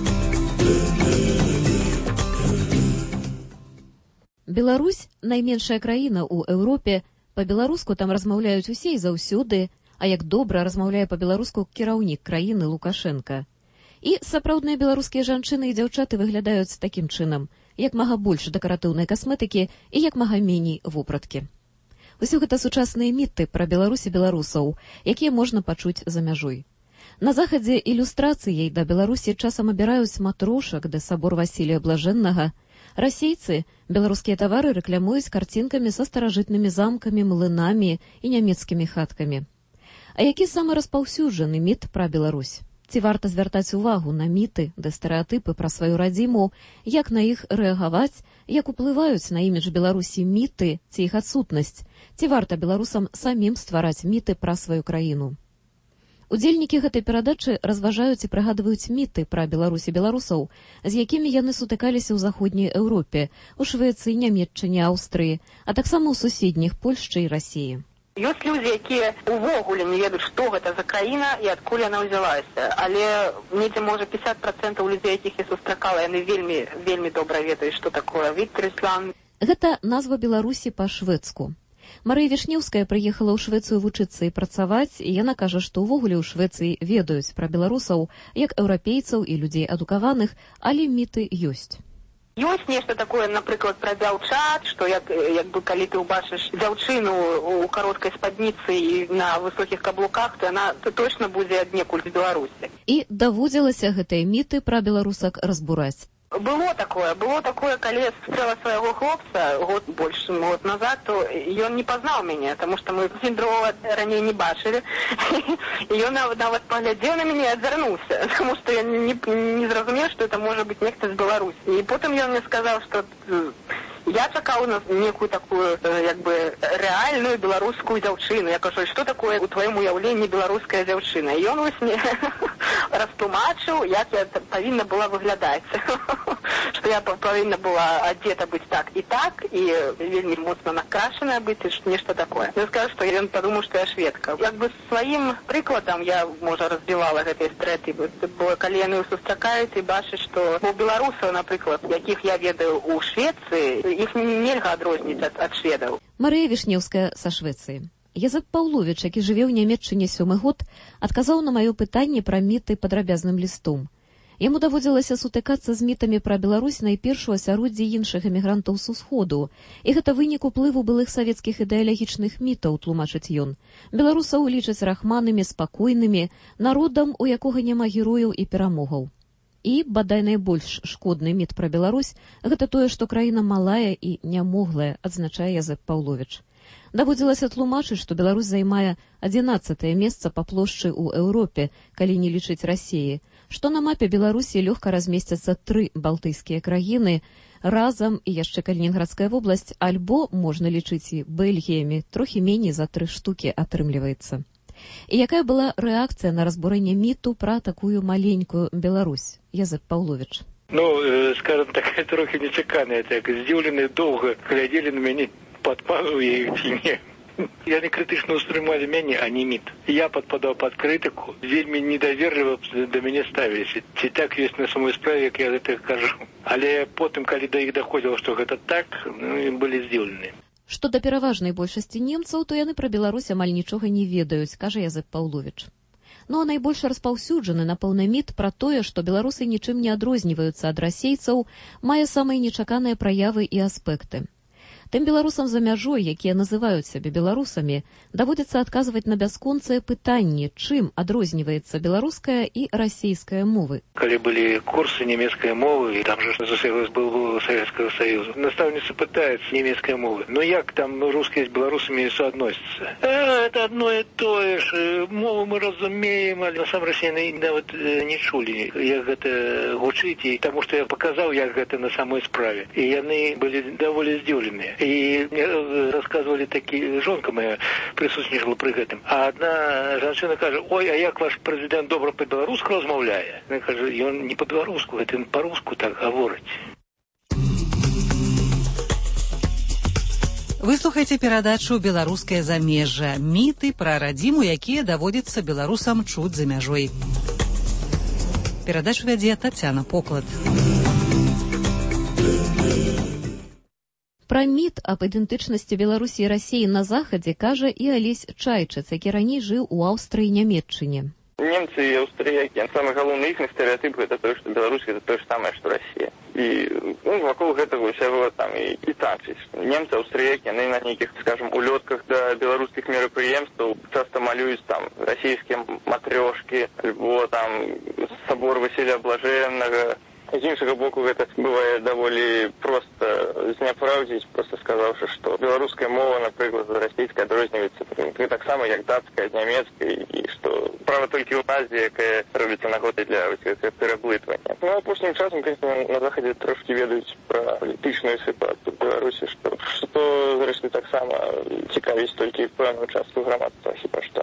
Беларусь – найменшая краіна ў Еўропе. Па-беларуску там размаўляюць усе і заўсёды, а як добра размаўляе па-беларуску кіраўнік краіны Лукашенка. І сапраўдныя беларускія жанчыны і дзяўчаты выглядаюць такім чынам, як мага больш дэкаратыўнай касметыкі і як мага меней вопраткі. Усё гэта сучасныя міты пра Беларусь і беларусаў, якія можна пачуць за мяжой. На захадзе ілюстрацыяй да Беларусі часам абіраюць матрошак да сабор Васілія Блажэннага. Расейцы беларускія тавары рэклямуюць карцінкамі са старажытнымі замкамі, млынамі і нямецкімі хаткамі. А які самы распаўсюджаны міт пра Беларусь? Ці варта звяртаць увагу на міты ды стэрэатыпы пра сваю радзіму, як на іх рэагаваць, як уплываюць на імідж Беларусі міты ці іх адсутнасць, ці варта беларусам самім ствараць міты пра сваю краіну? Удзельнікі гэтай перадачы разважаюць і прыгадваюць міты пра Беларусь і беларусаў, з якімі яны сутыкаліся ў заходняй Еўропе, у Швецыі, Нямецчыне, Аўстрыі, а таксама ў суседніх Польшчы і Расіі. Ёсць людзі, якія ўвогуле не ведаюць, што гэта за краіна і адкуль яна ўзялася. Але недзе, можа, пятьдесят процентов людзей, якіх я сустракала, яны вельмі, вельмі добра ведаюць, што такое Віттерсланд. Гэта назва Беларусі па-шведску. Марыя Вішнеўская прыехала ў Швецыю вучыцца і працаваць, і яна кажа, што ўвогуле ў Швецыі ведаюць пра беларусаў як еўрапейцаў і людзей адукаваных, але міты ёсць. Ёсць нешта такое, напрыклад, пра дзяўчат, што як, як бы калі ты ўбачыш дзяўчыну ў кароткай спадніцы і на высокіх каблуках, то яна то точно будзе аднекуль з Беларусі. І даводзілася гэтыя міты пра беларусак разбураць. Было такое, было такое, калі я сустрэла свайго хлопца год больш год назад, то ён не пазнаў мяне, таму што мы зусім другога раней не бачылі. І ён нават, нават паглядзеў на мяне і адвярнуўся, таму што я не, не зразумеў, што это можа быць нехта з Беларусі. І потым ён мне сказаў, што я чакаў на некую такую, як бы, рэальную беларускую дзяўчыну. Я кажу, што такое у тваім уяўленні беларуская дзяўчына? І ён вось мне растлумачыў, як я павінна была выглядаць. Што я павінна была адзета быць так і так, і вельмі моцна накрашаная быць, і нешта такое. Я скажу, што ён падумаў, што я шведка. Як бы сваім прыкладам я, можа, разбівала гэтыя стэрэатыпы. Бо калі яны сустракаюць і бачаць, што у беларусаў, напрыклад, якіх я ведаю ў Швецыі, іх нельга адрозніць ад, ад шведаў. Марыя Вішнеўская са Швецыі. Язэп Паўловіч, які жыве ў Нямецчыне сёмы год, адказаў на маё пытанне пра міты падрабязным лістом. Яму даводзілася сутыкацца з мітамі пра Беларусь найперш у асяроддзі іншых эмігрантаў з усходу. І гэта вынік уплыву былых савецкіх ідэалагічных мітаў, тлумачыць ён. Беларусаў лічаць рахманымі, спакойнымі, народам, у якога няма герояў і перамогаў. І, бадай, найбольш шкодны міт пра Беларусь – гэта тое, што краіна малая і нямоглая, адзначае Язэп Паўловіч. Даводзілася тлумачыць, што Беларусь займае адзінаццатае месца па плошчы ў Еўропе, калі не лічыць Расіі, што на мапе Беларусі лёгка размесцяцца тры балтыйскія краіны, разам і яшчэ Калінінградская вобласць, альбо можна лічыць і Бельгіямі, трохі меней за тры штукі атрымліваецца. І якая была рэакцыя на разбурэнне міту пра такую маленькую Беларусь, Язэп Паўловіч? Ну, скажем так, трохі нечаканыя, так, здзіўленыя доўга глядзелі на мяне, падпадаў я ці не. Яны крытычна ўспрымалі мяне, а не міт. Я падпадаў пад крытыку, вельмі недаверліва да мяне ставіліся. Ці так ёсць на самой справе, як я гэта кажу. Але потым, калі да іх даходзіла, што гэта так, ну, былі здзіўлены. Што да пераважнай большасці немцаў, то яны пра Беларусь амаль нічога не ведаюць, кажа Язэп Паўловіч. Ну а найбольш распаўсюджаны, напэўна, міт пра тое, што беларусы нічым не адрозніваюцца ад расейцаў, мае самыя нечаканыя праявы і аспекты. Тым беларусам за мяжой, якія называюць сябе беларусамі, даводзіцца адказваць на бясконцыя пытанні, чым адрозніваецца беларуская і расійская мовы. Калі былі курсы нямецкай мовы, і там же засеглась был Советского Союза, наставница пытается немецкой мовы. Но як там русские с белорусами соотносятся? А, это одно и то же. Мову мы разумеем, але на самом деле нават не чулі, як гэта гучыць, і таму што я паказаў, як гэта на самой справе. І яны былі даволі здзіўленыя. И мне рассказывали такие, жонка моя присутствовала при гэтым. А одна женщина кажа, ой, а як ваш президент добра по-беларуску размаўляе? Она кажа, ён не по-беларуску, это по-руску так гаворыць. Вы слухаеце перадачу «Беларускае замежжа». Міты пра радзіму, якія даводзіцца беларусам чуць за мяжой. Перадачу вядзе Тацяна Поклад. Пра міт аб ідэнтычнасці Беларусі і Расіі на захадзе кажа і Алесь Чайчыц, які раней жыў у Аўстрыі і Нямецчыне. Немцы і аўстрыякі, самы галоўны іхны стэрэатып гэта тое, што Беларусь гэта тое ж самае, што Расія. І ну, вакол гэтага ўсяго там і, і танчыць. Немцы, аўстрыякі, яны на нейкіх, скажем, улётках да беларускіх мерапрыемстваў часта малююць там расійскія матрёшкі, альбо там сабор Васіля Блажэннага. З іншага боку, гэта бывае даволі проста зняпраўдзіць, проста сказаўшы, што беларуская мова, напрыклад, расійская адрозніваецца таксама, як дацкая, нямецкая, і што права толькі ў Азіі, якая робіцца нагодай для пераблытвання. Ну, апошнім часам, конечно, на Захадзе трошкі ведаюць пра палітычную сітуацыю ў Беларусі, што, што зрэшты, таксама цікавіць толькі пэўную частку грамадства, хіба што.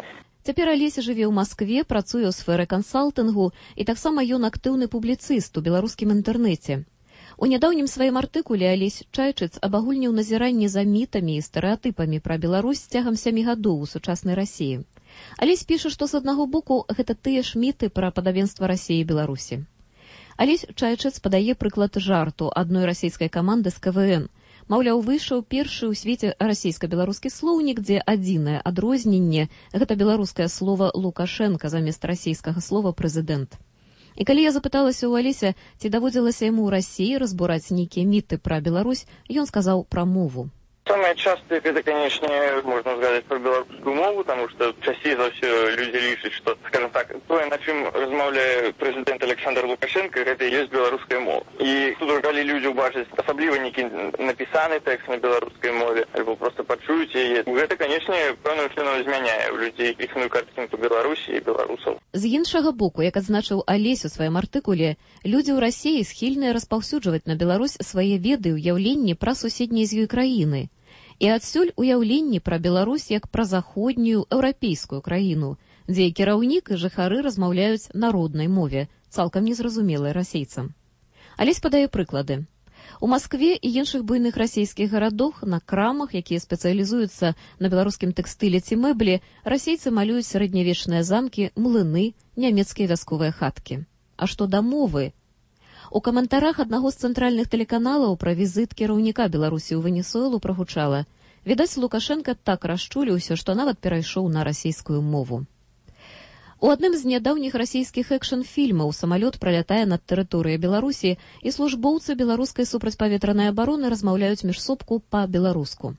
Цяпер Алесь жыве ў Маскве, працуе ў сферы кансалтынгу, і таксама ён актыўны публіцыст у беларускім інтэрнэце. У нядаўнім сваім артыкуле Алесь Чайчыц абагульніў назіранні за мітамі і стэрэатыпамі пра Беларусь цягам сямі гадоў у сучаснай Расіі. Алесь піша, што з аднаго боку гэта тыя ж міты пра падабенства Расіі і Беларусі. Алесь Чайчыц падае прыклад жарту адной расійскай каманды з ка вэ эн. Маўляў, выйшаў першы ў свеце расійска-беларускі слоўнік, дзе адзінае адрозненне – гэта беларускае слова «Лукашенка» замест расійскага слова «прэзідэнт». І калі я запыталася ў Алеся, ці даводзілася яму ў Расіі разбураць нейкія міты пра Беларусь, ён сказаў пра мову. Самое частое, это, конечно, можно сказать про белорусскую мову, потому что чаще за все люди лишат, что, скажем так, то, на чем размовляет президент Александр Лукашенко, это и есть белорусская мова. И тут когда люди убачат, особливо некий написанный текст на белорусской мове, либо просто почуют ее, это, конечно, певным чином изменяет у людей ихную картинку Беларуси и белорусов. З іншага боку, як адзначыў Алесь у сваім артыкуле, людзі ў Расіі схільныя распаўсюджваць на Беларусь свае веды і ўяўленні пра суседнія з ёй краіны. І адсюль уяўленні пра Беларусь як пра заходнюю еўрапейскую краіну, дзе і кіраўнік і жыхары размаўляюць на роднай мове, цалкам незразумелай расейцам. Алесь падае прыклады. У Маскве і іншых буйных расійскіх гарадах на крамах, якія спецыялізуюцца на беларускім тэкстыле ці мэблі, расейцы малююць сярэднявечныя замкі, млыны, нямецкія вясковыя хаткі. А што да мовы? У каментарах аднаго з цэнтральных тэлеканалаў пра візіт кіраўніка Беларусі ў Венесуэлу прагучала: «Відаць, Лукашенка так расчуліўся, што нават перайшоў на расійскую мову». У адным з нядаўніх расійскіх экшн-фільмаў самалёт пралятае над тэрыторыяй Беларусі, і службоўцы беларускай супрацьпаветранай абароны размаўляюць між собку па-беларуску.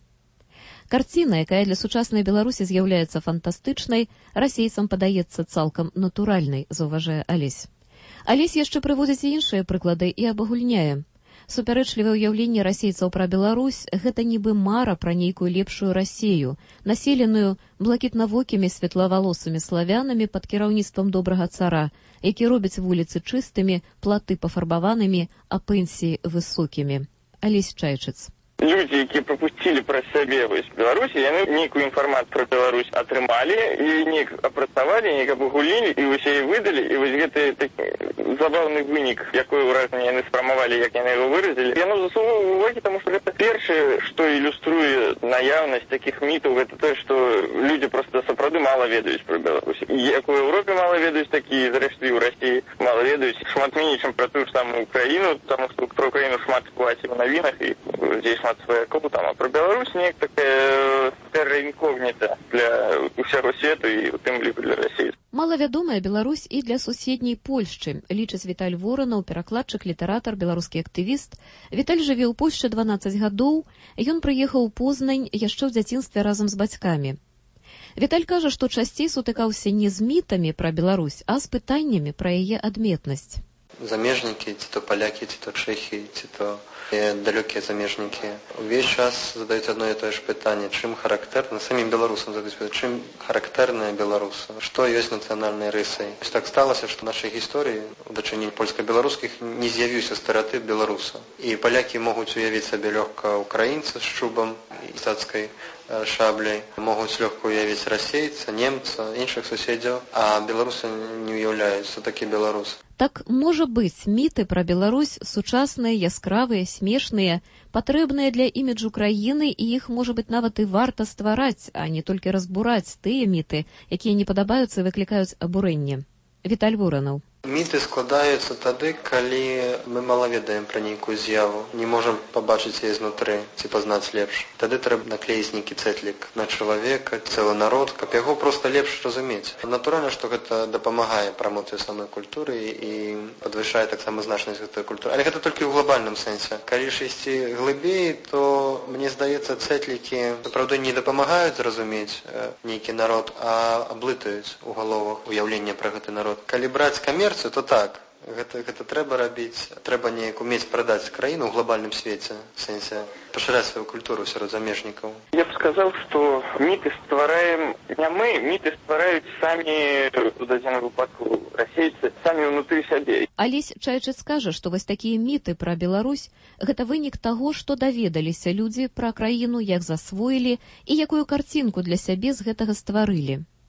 Карціна, якая для сучаснай Беларусі з'яўляецца фантастычнай, расейцам падаецца цалкам натуральнай, заўважае Алесь. Алесь яшчэ прыводзіць іншыя прыклады і абагульняе. Супярэчлівае ўяўленне расейцаў пра Беларусь – гэта нібы мара пра нейкую лепшую Расію, населеную блакітнавокімі светлавалосымі славянамі пад кіраўніцтвам добрага цара, які робіць вуліцы чыстымі, платы пафарбаванымі, а пенсіі высокімі. Алесь Чайчыц. Люди, які пропустили про себе в Беларуси, яны некую информацию про Беларусь атрымали, и нек опрацавали, нек обгулили, и усе її выдали, и вот это такой забавный вынік, якое ўражанне яны спрамавали, як яны его выразили. Яно заслугоўвае уваги, потому что это першае, что иллюструет наявность таких митов, это то, что люди просто сапраўды мало ведаюць про Беларусь. Як у Европе мало ведаюць, такие, зрэшты, у России мало ведаюць. Шмат меней, чем про ту ж самую Украину, потому что про Украину шмат платит в новинах, и здесь шмат сваякоў там, а про Беларусь неяк такая терра инкогнита для усяго свету і у тым ліку для России. Малавядомая Беларусь і для суседняй Польшчы, лічыць Віталь Воранаў, перакладчык, літаратар, беларускі актывіст. Віталь жыве ў Польшчы дванаццаць гадоў, ён прыехаў у Познань яшчэ ў дзяцінстве разам з бацькамі. Віталь кажа, што часцей сутыкаўся не з мітамі пра Беларусь, а з пытаннямі пра яе адметнасць. Замежники, ці то поляки, ці то чехи, ці то далекие замежники, весь час задают одно и то же питание, чим характерно, самим белорусам задают питание, чим характерное белорусы, что есть национальной рысой. Так сталося, что в нашей истории, в дачині польско-белорусских, не з'явився стереотип белоруса. И поляки могут уявить себе легко украинца с шубом и статской шаблей, могут легко уявить российца, немца, інших сусідів, а белорусы не уявляються, такі белорусы. Так, можа быць, міты пра Беларусь сучасныя, яскравыя, смешныя, патрэбныя для іміджу краіны, і іх, можа быць, нават і варта ствараць, а не толькі разбураць тыя міты, якія не падабаюцца і выклікаюць абурэнне. Віталь Воранаў. Міты складаюцца тады, калі мы мала ведаем пра нейкую з'яву, не можам пабачыць яе знутры ці пазнаць лепш. Тады трэба наклеіць нейкі цэтлік на чалавека, цэлы народ, каб яго проста лепш разумець. Натуральна, што гэта дапамагае прамоцыі самой культуры і падвышае таксама значнасць гэтай культуры. Але гэта толькі ў глобальным сэнсе. Калі ж ісці глыбей, то мне здаецца, цэтлікі сапраўды не дапамагаюць зразумець нейкі народ, а аблытаюць у галовах уяўленне пра гэты народ. Калі браць камер, то так, гэта, гэта трэба рабіць, трэба неяк умець прадаць краіну ў глобальным свеце, в сэнсе пашыраць сваю культуру сярод замежнікаў. Я б сказаў, што міты ствараем не мы, міты ствараюць самі, у дадзеным выпадку, расейцы, самі ўнутры сябе. Алесь Чайчыц скажа, што вось такія міты пра Беларусь – гэта вынік таго, што даведаліся людзі пра краіну, як засвоілі і якую карцінку для сябе з гэтага стварылі.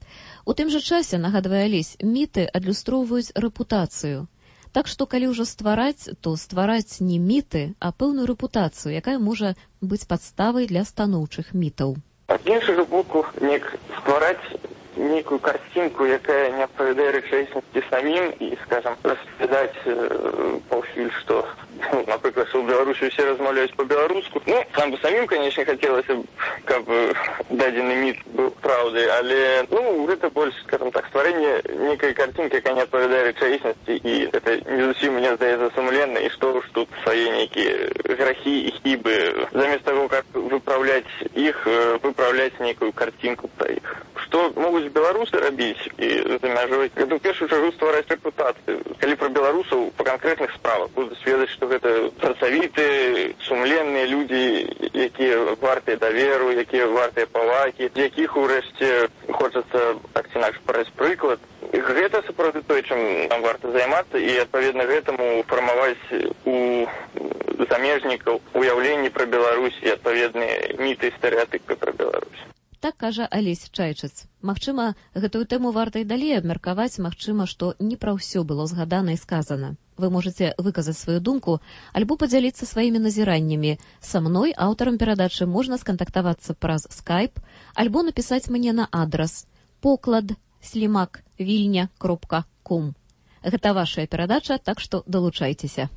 У тым жа часе, нагадвае Алесь, міты адлюстроўваюць рэпутацыю. Так што, калі ўжо ствараць, то ствараць не міты, а пэўную рэпутацыю, якая можа быць падставай для станоўчых мітаў. А з іншага боку, нек ствараць некую картинку, якая не адпавядае рэчаіснасці самім і, скажем, распавядаць э, паўсюль, што, ну, напрыклад, што ў Беларусі ўсе размаўляюць па-беларуску. Ну, нам бы самім, канечне, хацелася, каб дадзены міт быў праўдай, але, ну, гэта больш, скажем так, стварэнне некай картинкі, якая не адпавядае рэчаіснасці, і гэта не зусім, мне здаецца, сумленна, і што ж тут свае нейкія грахі і хібы. Замест таго, каб выпраўляць іх, выпраўляць некую картинку пра іх. Што могуць беларусы рабіць і за мяжой? Гэта ў першую чаргу ствараць рэпутацыю. Калі пра беларусаў па канкрэтных справах будуць ведаць, што гэта працавітыя, сумленныя людзі, якія вартыя даверу, якія вартыя павагі, якіх урэшце хочацца так ці інакш параць прыклад. Гэта сапраўды тое, чым нам варта займацца, і адпаведна гэтаму фармаваць у замежнікаў уяўленні пра Беларусь і адпаведныя міты і стэрэатыпы пра Беларусь. Так кажа Алесь Чайчыц. Магчыма, гэтую тэму варта і далей абмеркаваць, магчыма, што не пра ўсё было згадана і сказана. Вы можаце выказаць сваю думку альбо падзяліцца сваімі назіраннямі. Са мной, аўтарам перадачы, можна скантактавацца праз скайп альбо напісаць мне на адрас поклад слімак вільня кропка ком. Гэта вашая перадача, так што далучайцеся.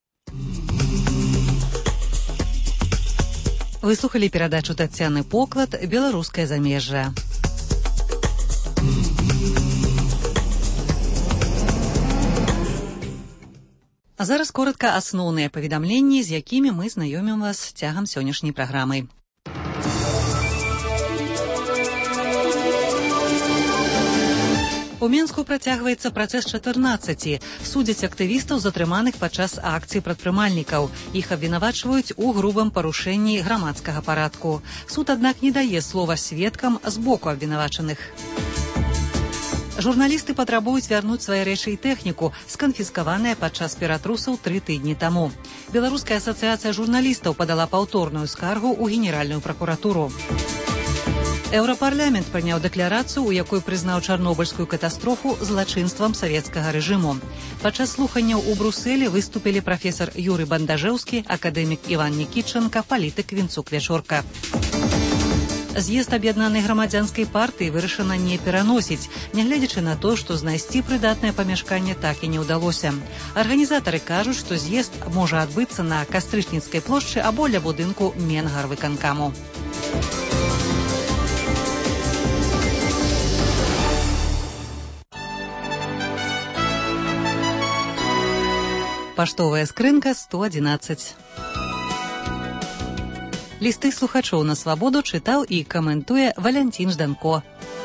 Вы слухали перадачу Таццяны Поклад «Беларускае замежжа». А зараз коротка асноўныя паведамленні, з якімі мы знаёмім вас цягам сённяшняй праграмы. У Менску працягваецца працэс чатырнаццаці. Судзяць актывістаў, затрыманых падчас акцыі прадпрымальнікаў. Іх абвінавачваюць у грубым парушэнні грамадскага парадку. Суд, аднак, не дае слова сведкам з боку абвінавачаных. Журналісты патрабуюць вярнуць свае рэчы і тэхніку, сканфіскаваныя падчас ператрусаў тры тыдні таму. Беларуская асацыяцыя журналістаў падала паўторную скаргу ў Генеральную пракуратуру. Еўрапарламент прыняў дэкларацыю, у якой прызнаў чарнобыльскую катастрофу злачынствам савецкага рэжыму. Падчас слуханняў у Брусэлі выступілі прафесар Юрый Бандажэўскі, акадэмік Іван Нікітчанка, палітык Вінцук Вячорка. З'езд аб'яднанай грамадзянскай партыі вырашана не пераносіць, нягледзячы на тое, што знайсці прыдатнае памяшканне так і не ўдалося. Арганізатары кажуць, што з'езд можа адбыцца на Кастрычніцкай плошчы або ля будынку Менгарвыканкаму. Паштовая скрынка сто адзінаццаць. Лісты слухачоў на свабоду чытаў і каментуе Валянцін Жданко.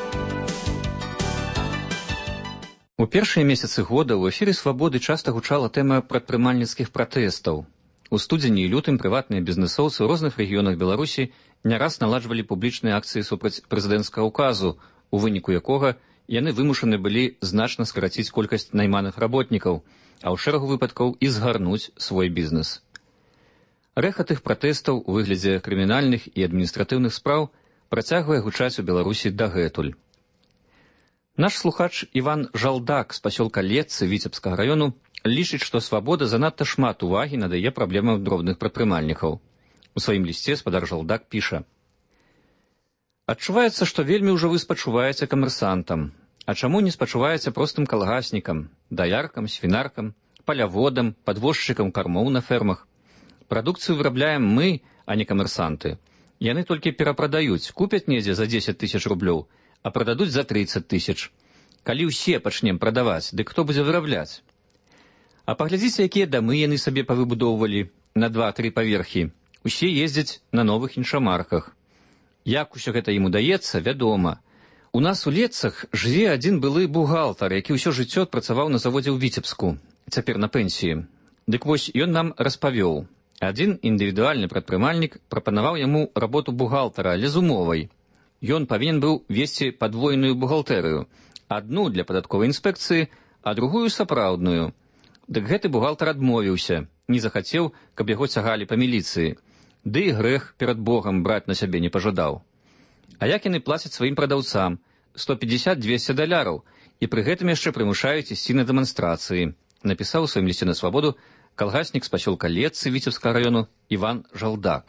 У першыя месяцы года ў эфіры «Свабоды» часта гучала тэма прадпрымальніцкіх пратэстаў. У студзені і лютым прыватныя бізнэсоўцы ў розных рэгіёнах Беларусі не раз наладжвалі публічныя акцыі супраць прэзідэнцкага ўказу, у выніку якога яны вымушаны былі значна скараціць колькасць найманых работнікаў, а ў шэрагу выпадкаў і згарнуць свой бізнес. Рэхат іх пратэстаў у выглядзе крымінальных і адміністратыўных спраў працягвае гучаць у Беларусі дагэтуль. Наш слухач Іван Жалдак з пасёлка Летцы Віцебскага раёну лічыць, што «Свабода» занадта шмат увагі надае праблемам дробных прадпрымальнікаў. У сваім лісце спадар Жалдак піша: «Адчуваецца, што вельмі ўжо вы спачуваеце камерсантам. А чаму не спачуваеце простым калгаснікам, даяркам, свінаркам, паляводам, падвозчыкам кармоў на фермах? Прадукцыю вырабляем мы, а не камерсанты. Яны толькі перапрадаюць, купяць недзе за дзесяць тысяч рублёў, а прададуць за трыццаць тысяч. Калі ўсе пачнем прадаваць, дык хто будзе вырабляць? А паглядзіце, якія дамы яны сабе павыбудоўвалі на два-тры паверхі. Усе ездзяць на новых іншамарках. Як усё гэта ім удаецца, вядома. У нас у Летцах жыве адзін былы бухгалтар, які ўсё жыццё адпрацаваў на заводзе ў Віцебску, цяпер на пенсіі. Дык вось ён нам распавёў. Адзін індывідуальны прадпрымальнік прапанаваў яму работу бухгалтара, але з умовай. Ён павінен быў весці падвойную бухгалтэрыю. Адну для падатковай інспекцыі, а другую сапраўдную. Дык гэты бухгалтар адмовіўся, не захацеў, каб яго цягалі па міліцыі. Ды і грэх перад Богам браць на сябе не пажадаў. А як яны плацяць сваім прадаўцам? сто пятьдесят - двести даляраў, і пры гэтым яшчэ прымушаюць ісці на дэманстрацыі, напісаў у сваім лісце на свабоду калгаснік з пасёлка Летцы Віцебскага району Іван Жалдак.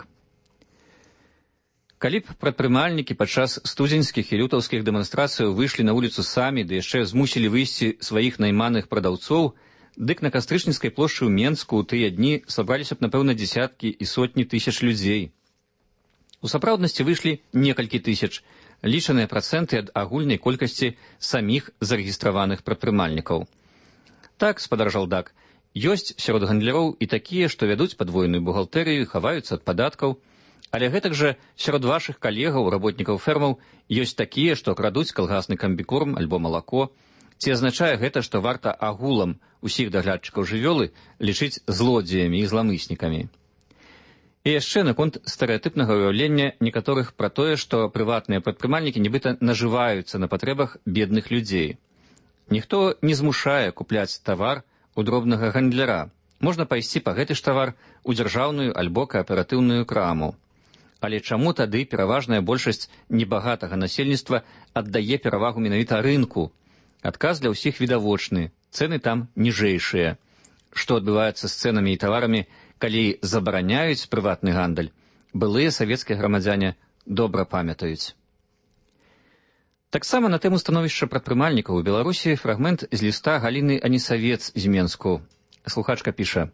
Калі б прадпрымальнікі падчас студзеньскіх і лютаўскіх дэманстрацыяў выйшлі на вуліцу самі, ды яшчэ змусілі выйсці сваіх найманых прадаўцоў, дык на Кастрычніцкай плошчы ў Менску ў тыя дні сабраліся б, напэўна, дзесяткі і сотні тысяч людзей. У сапраўднасці выйшлі некалькі тысяч, лічаныя працэнты ад агульнай колькасці саміх зарэгістраваных прадпрымальнікаў. Так, спадар Жалдак, ёсць сярод гандляроў і такія, што вядуць падвойную бухгалтэрыю і хаваюцца ад падаткаў, але гэтак жа сярод вашых калегаў, работнікаў фермаў, ёсць такія, што крадуць калгасны камбікорм альбо малако. Ці азначае гэта, што варта агулам усіх даглядчыкаў жывёлы лічыць злодзеямі і зламыснікамі? І яшчэ наконт стэрэатыпнага ўяўлення некаторых пра тое, што прыватныя прадпрымальнікі нібыта нажываюцца на патрэбах бедных людзей. Ніхто не змушае купляць тавар у дробнага гандляра. Можна пайсці па гэты ж тавар у дзяржаўную альбо кааператыўную краму. Але чаму тады пераважная большасць небагатага насельніцтва аддае перавагу менавіта рынку? Адказ для ўсіх відавочны, цэны там ніжэйшыя. Што адбываецца з цэнамі і таварамі, калі забараняюць прыватны гандаль, былыя савецкія грамадзяне добра памятаюць. Таксама на тэму становішча прадпрымальнікаў у Беларусі фрагмент з ліста Галіны Анісавец з Менску. Слухачка піша: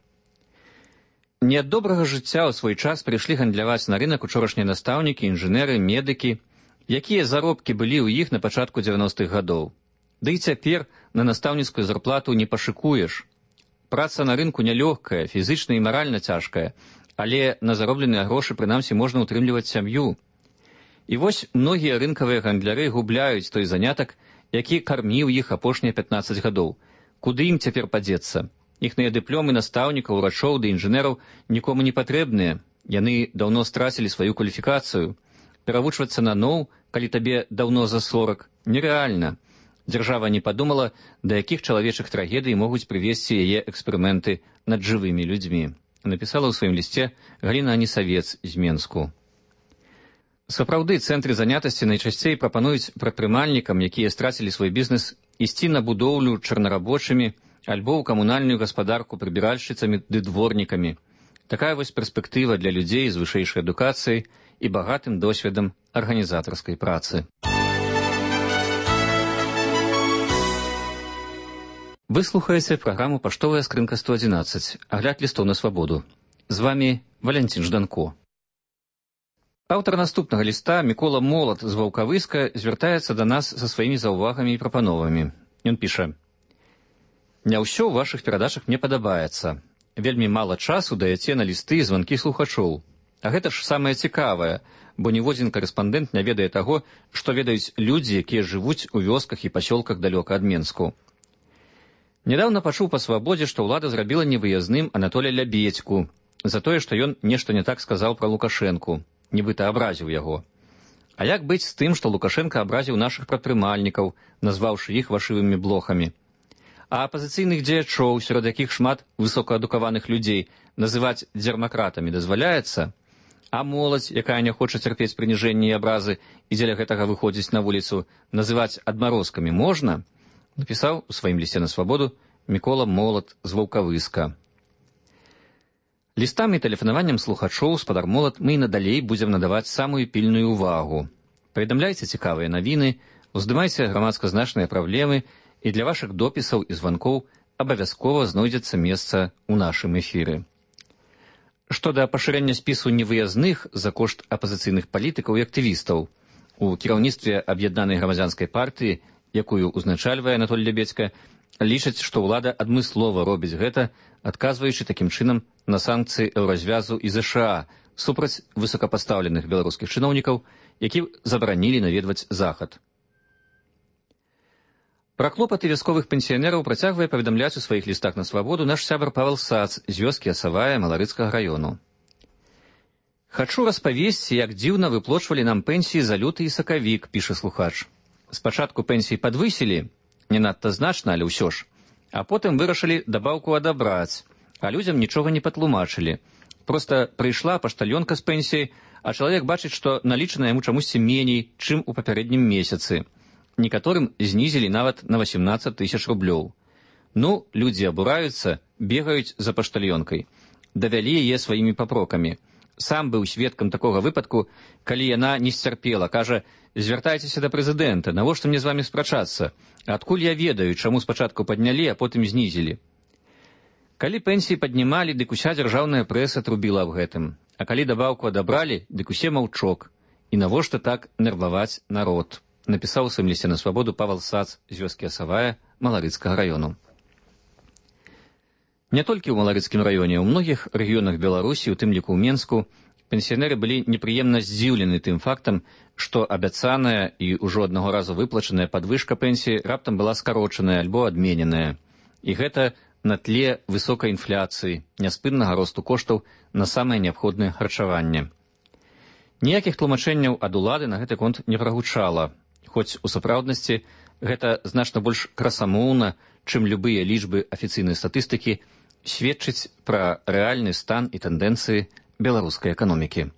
«Не ад добрага жыцця ў свой час прыйшлі гандляваць на рынак учорашнія настаўнікі, інжынеры, медыкі, якія заробкі былі ў іх на пачатку дзевяностых гадоў. Ды і цяпер на настаўніцкую зарплату не пашыкуеш. Праца на рынку нялёгкая, фізычна і маральна цяжкая, але на заробленыя грошы прынамсі можна ўтрымліваць сям'ю. І вось многія рынкавыя гандляры губляюць той занятак, які карміў іх апошнія пятнаццаць гадоў. Куды ім цяпер падзецца? Іхныя дыпломы настаўнікаў, урачоў ды інжынераў нікому не патрэбныя. Яны даўно страцілі сваю кваліфікацыю. Перавучвацца наноў, калі табе даўно за сорак, нерэальна. Дзяржава не падумала, да якіх чалавечых трагедый могуць прывесці яе эксперыменты над жывымі людзьмі. Напісала ў сваім лісце Галіна Анісавец з Менску. Сапраўды, цэнтры занятасці найчасцей прапануюць прадпрымальнікам, якія страцілі свой бізнес, ісці на будоўлю чарнарабочымі альбо ў камунальную гаспадарку прыбіральшчыцамі ды дворнікамі. Такая вось перспектыва для людзей з вышэйшай адукацыяй і багатым досведам арганізатарскай працы. Вы слухаеце праграму «Паштовая скрынка сто адзінаццаць», агляд лістоў на свабоду. З вамі Валянцін Жданко. Аўтар наступнага ліста, Мікола Молат з Ваўкавыска, звяртаецца да нас са сваімі заўвагамі і прапановамі. Ён піша: «Не ўсё ў вашых перадачах мне падабаецца. Вельмі мала часу даяце на лісты і званкі слухачоў. А гэта ж самае цікавае, бо ніводзін карэспандэнт не ведае таго, што ведаюць людзі, якія жывуць у вёсках і пасёлках далёка ад Менску. Нядаўна пачуў па свабодзе, што ўлада зрабіла невыязным Анатоля Лябедзьку за тое, што ён нешта не так сказаў пра Лукашэнку, нібыта абразіў яго. А як быць з тым, што Лукашенка абразіў нашых прадпрымальнікаў, назваўшы іх вашывымі блохамі? А апазіцыйных дзеячоў, сярод якіх шмат высокаадукаваных людзей, называць дзярмакратамі дазваляецца? А моладзь, якая не хоча цярпець прыніжэнні і абразы і дзеля гэтага выходзіць на вуліцу, называць адмарозкамі можна? Напісаў у сваім лісце на свабоду Мікола Молат з Ваўкавыска. Лістам і тэлефанаваннем слухачоў спадар Молат мы і надалей будзем надаваць самую пільную ўвагу. Паведамляйце цікавыя навіны, уздымайце грамадска значныя праблемы, і для вашых допісаў і званкоў абавязкова знойдзецца месца ў нашым эфіры. Што да пашырэння спісу невыязных за кошт апазіцыйных палітыкаў і актывістаў, у кіраўніцтве аб'яднанай грамадзянскай партыі, якую узначальвае Анатоль Лябедзька, лічаць, што ўлада адмыслова робіць гэта, адказваючы такім чынам на санкцыі Еўразвязу і ЗША супраць высокапастаўленых беларускіх чыноўнікаў, які забаранілі наведваць захад. Пра клопаты вясковых пенсіянераў працягвае паведамляць у сваіх лістах на свабоду наш сябар Павел Сац з вёскі Асавая Маларыцкага раёну. «Хачу распавесці, як дзіўна выплочвалі нам пенсіі за люты і сакавік», піша слухач. Спачатку пенсіі падвысілі, не надта значна, але ўсё ж, а потым вырашылі дабаўку адабраць, а людзям нічога не патлумачылі. Проста прыйшла паштальёнка з пенсіяй, а чалавек бачыць, што налічана яму чамусьці меней, чым у папярэднім месяцы. Некаторым знізілі нават на восемнадцать тысяч рублёў. Ну, людзі абураюцца, бегаюць за паштальёнкай. Давялі яе сваімі папрокамі. Сам быў сведкам такога выпадку, калі яна не сцярпела, кажа: «Звяртайцеся да прэзідэнта, навошта мне з вамі спрачацца? Адкуль я ведаю, чаму спачатку паднялі, а потым знізілі?» Калі пенсіі паднімалі, дык уся дзяржаўная прэса трубіла аб гэтым. А калі дабаўку адабралі, дык усе маўчок. І навошта так нерваваць народ? Напісаў у сваім лісце на свабоду Павал Сац з вёскі Асавая Маларыцкага раёну. Не толькі ў Маларыцкім раёне, у многіх рэгіёнах Беларусі, у тым ліку ў Менску, пенсіянеры былі непрыемна здзіўлены тым фактам, што абяцаная і ўжо аднаго разу выплачаная падвышка пенсіі раптам была скарочаная альбо адмененая. І гэта на тле высокай інфляцыі, няспыннага росту коштаў на самае неабходнае харчаванне. Ніякіх тлумачэнняў ад улады на гэты конт не прагучала, хоць у сапраўднасці гэта значна больш красамоўна, чым любыя лічбы афіцыйнай статыстыкі, сведчыць пра рэальны стан і тэндэнцыі беларускай эканомікі.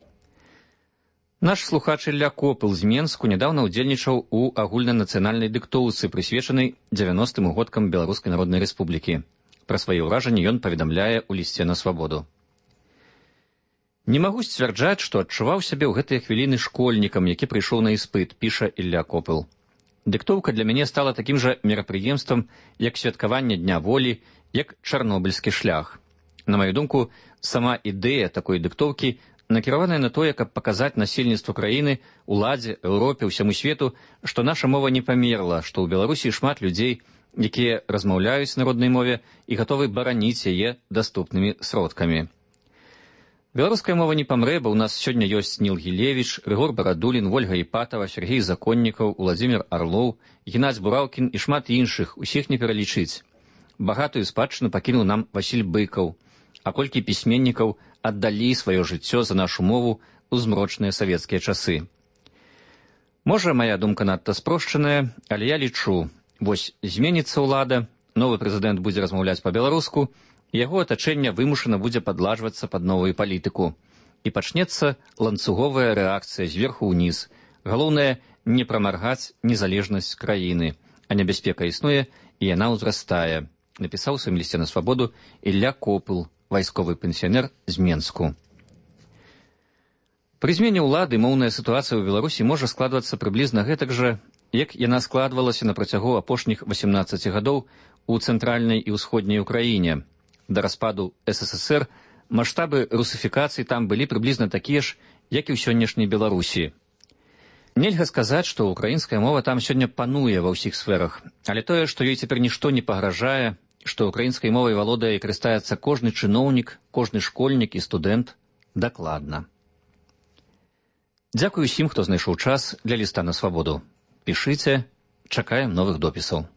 Наш слухач Ілля Копыл з Менску нядаўна ўдзельнічаў у агульнанацыянальнай дыктоўцы, прысвечанай дзевяностым годкам Беларускай Народнай Рэспублікі. Пра свае ўражанні ён паведамляе ў лісце на свабоду. «Не магу сцвярджаць, што адчуваў сябе ў гэтыя хвіліны школьнікам, які прыйшоў на іспыт», піша Ілля Копыл. «Дыктоўка для мяне стала такім жа мерапрыемствам, як святкаванне Дня волі, як чарнобыльскі шлях. На маю думку, сама ідэя такой дыктоўкі накіраваная на тое, каб паказаць насельніцтву краіны, уладзе, Еўропе, ўсяму свету, што наша мова не памерла, што ў Беларусі шмат людзей, якія размаўляюць на роднай мове і гатовы бараніць яе даступнымі сродкамі. Беларуская мова не памрэ, бо ў нас сёння ёсць Ніл Гілевіч, Рыгор Барадулін, Вольга Іпатава, Сергей Законнікаў, Уладзімір Арлоў, Геннадзь Бураўкін і шмат іншых, усіх не пералічыць. Багатую спадчыну пакінуў нам Васіль Быкаў, а колькі пісьменнікаў аддалі сваё жыццё за нашу мову ў змрочныя савецкія часы. Можа, мая думка надта спрошчаная, але я лічу, вось зменіцца ўлада, новы прэзідэнт будзе размаўляць па-беларуску, яго атачэнне вымушана будзе падладжвацца пад новую палітыку. І пачнецца ланцуговая рэакцыя зверху ўніз. Галоўнае, не прамаргаць незалежнасць краіны, а небяспека існуе, і яна ўзрастае, напісаў у сваім лісце на свабоду Ілля Копыл, вайсковы пенсіянер з Менску. Пры змене ўлады моўная сітуацыя ў Беларусі можа складвацца прыблізна гэтак жа, як яна складвалася на працягу апошніх восемнаццаці гадоў у цэнтральнай і ўсходняй Украіне. Да распаду эс эс эс эр маштабы русіфікацыі там былі прыблізна такія ж, як і ў сённяшняй Беларусі. Нельга сказаць, што украінская мова там сёння пануе ва ўсіх сферах, але тое, што ёй цяпер нішто не пагражае, што украінскай мовай валодае і карыстаецца кожны чыноўнік, кожны школьнік і студэнт, дакладна. Дзякую усім, хто знайшоў час для ліста на свабоду. Пішыце, чакаем новых допісаў.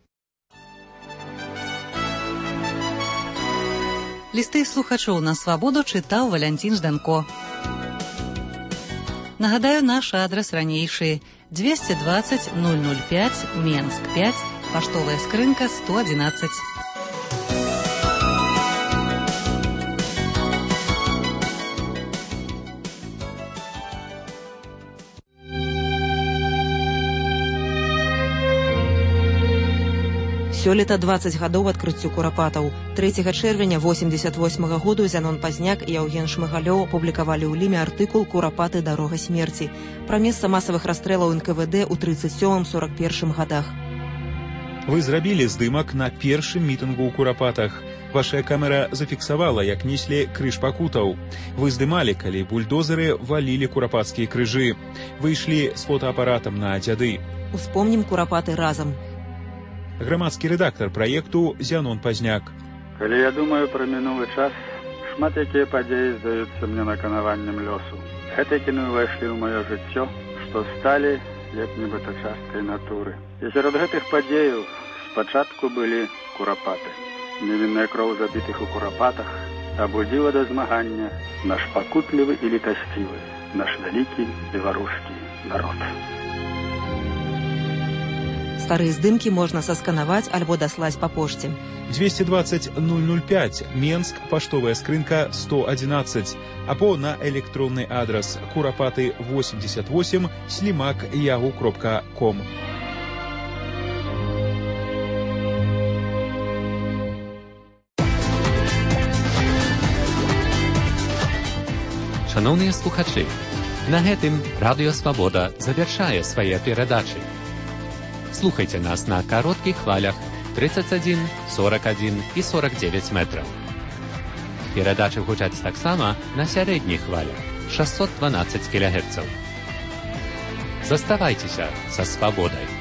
Лісты слухачоў на свабоду чытаў Валянцін Жданко. Нагадаю, наш адрас ранейшы двести двадцать ноль ноль пять, Менск пять, паштовая скрынка сто одиннадцать. Сёлета дваццаць гадоў адкрыццю курапатаў. трэцяга чэрвеня восемьдесят восьмага году Зянон Пазняк і Яўген Шмыгалёў апублікавалі ў ліме артыкул «Курапаты. Дарога смерці» пра месца масавых расстрэлаў эн ка вэ дэ ў тридцать сёмым — сорок першым гадах. Вы зрабілі здымак на першым мітынгу ў курапатах. Ваша камера зафіксавала, як неслі крыж пакутаў. Вы здымалі, калі бульдозеры валілі курапацкія крыжы. Вы ішлі з фотоапаратам на дзяды. Успомнім курапаты разам. Грамадскі рэдактар праекту Зянон Пазняк. Калі я думаю пра мінулы час, шмат якія падзеі здаюцца мне наканаваннем лёсу. Гэтыя кіны ўвайшлі ў маё жыццё, што сталі як нібыта часткай натуры. І сярод гэтых падзеяў спачатку былі курапаты. Невінная кроў забітых у курапатах абудзіла да змагання наш пакутлівы і літасцівы, наш вялікі беларускі народ. Старыя здымкі можна сасканаваць альбо даслаць па пошце. двести двадцать ноль ноль пять, Менск, паштовая скрынка сто одиннадцать, або на электронны адрас курапаты восемьдесят восемь слимак ягу кропка ком. Шановныя слухачы, на гэтым Радыё Свабода завяршае свае перадачы. Слухайце нас на кароткіх хвалях тридцать один, сорок один і сорок девять метраў. Перадачы гучаць таксама на сярэдніх хвалях шестьсот двенадцать кілогерцаў. Заставайцеся са свабодай.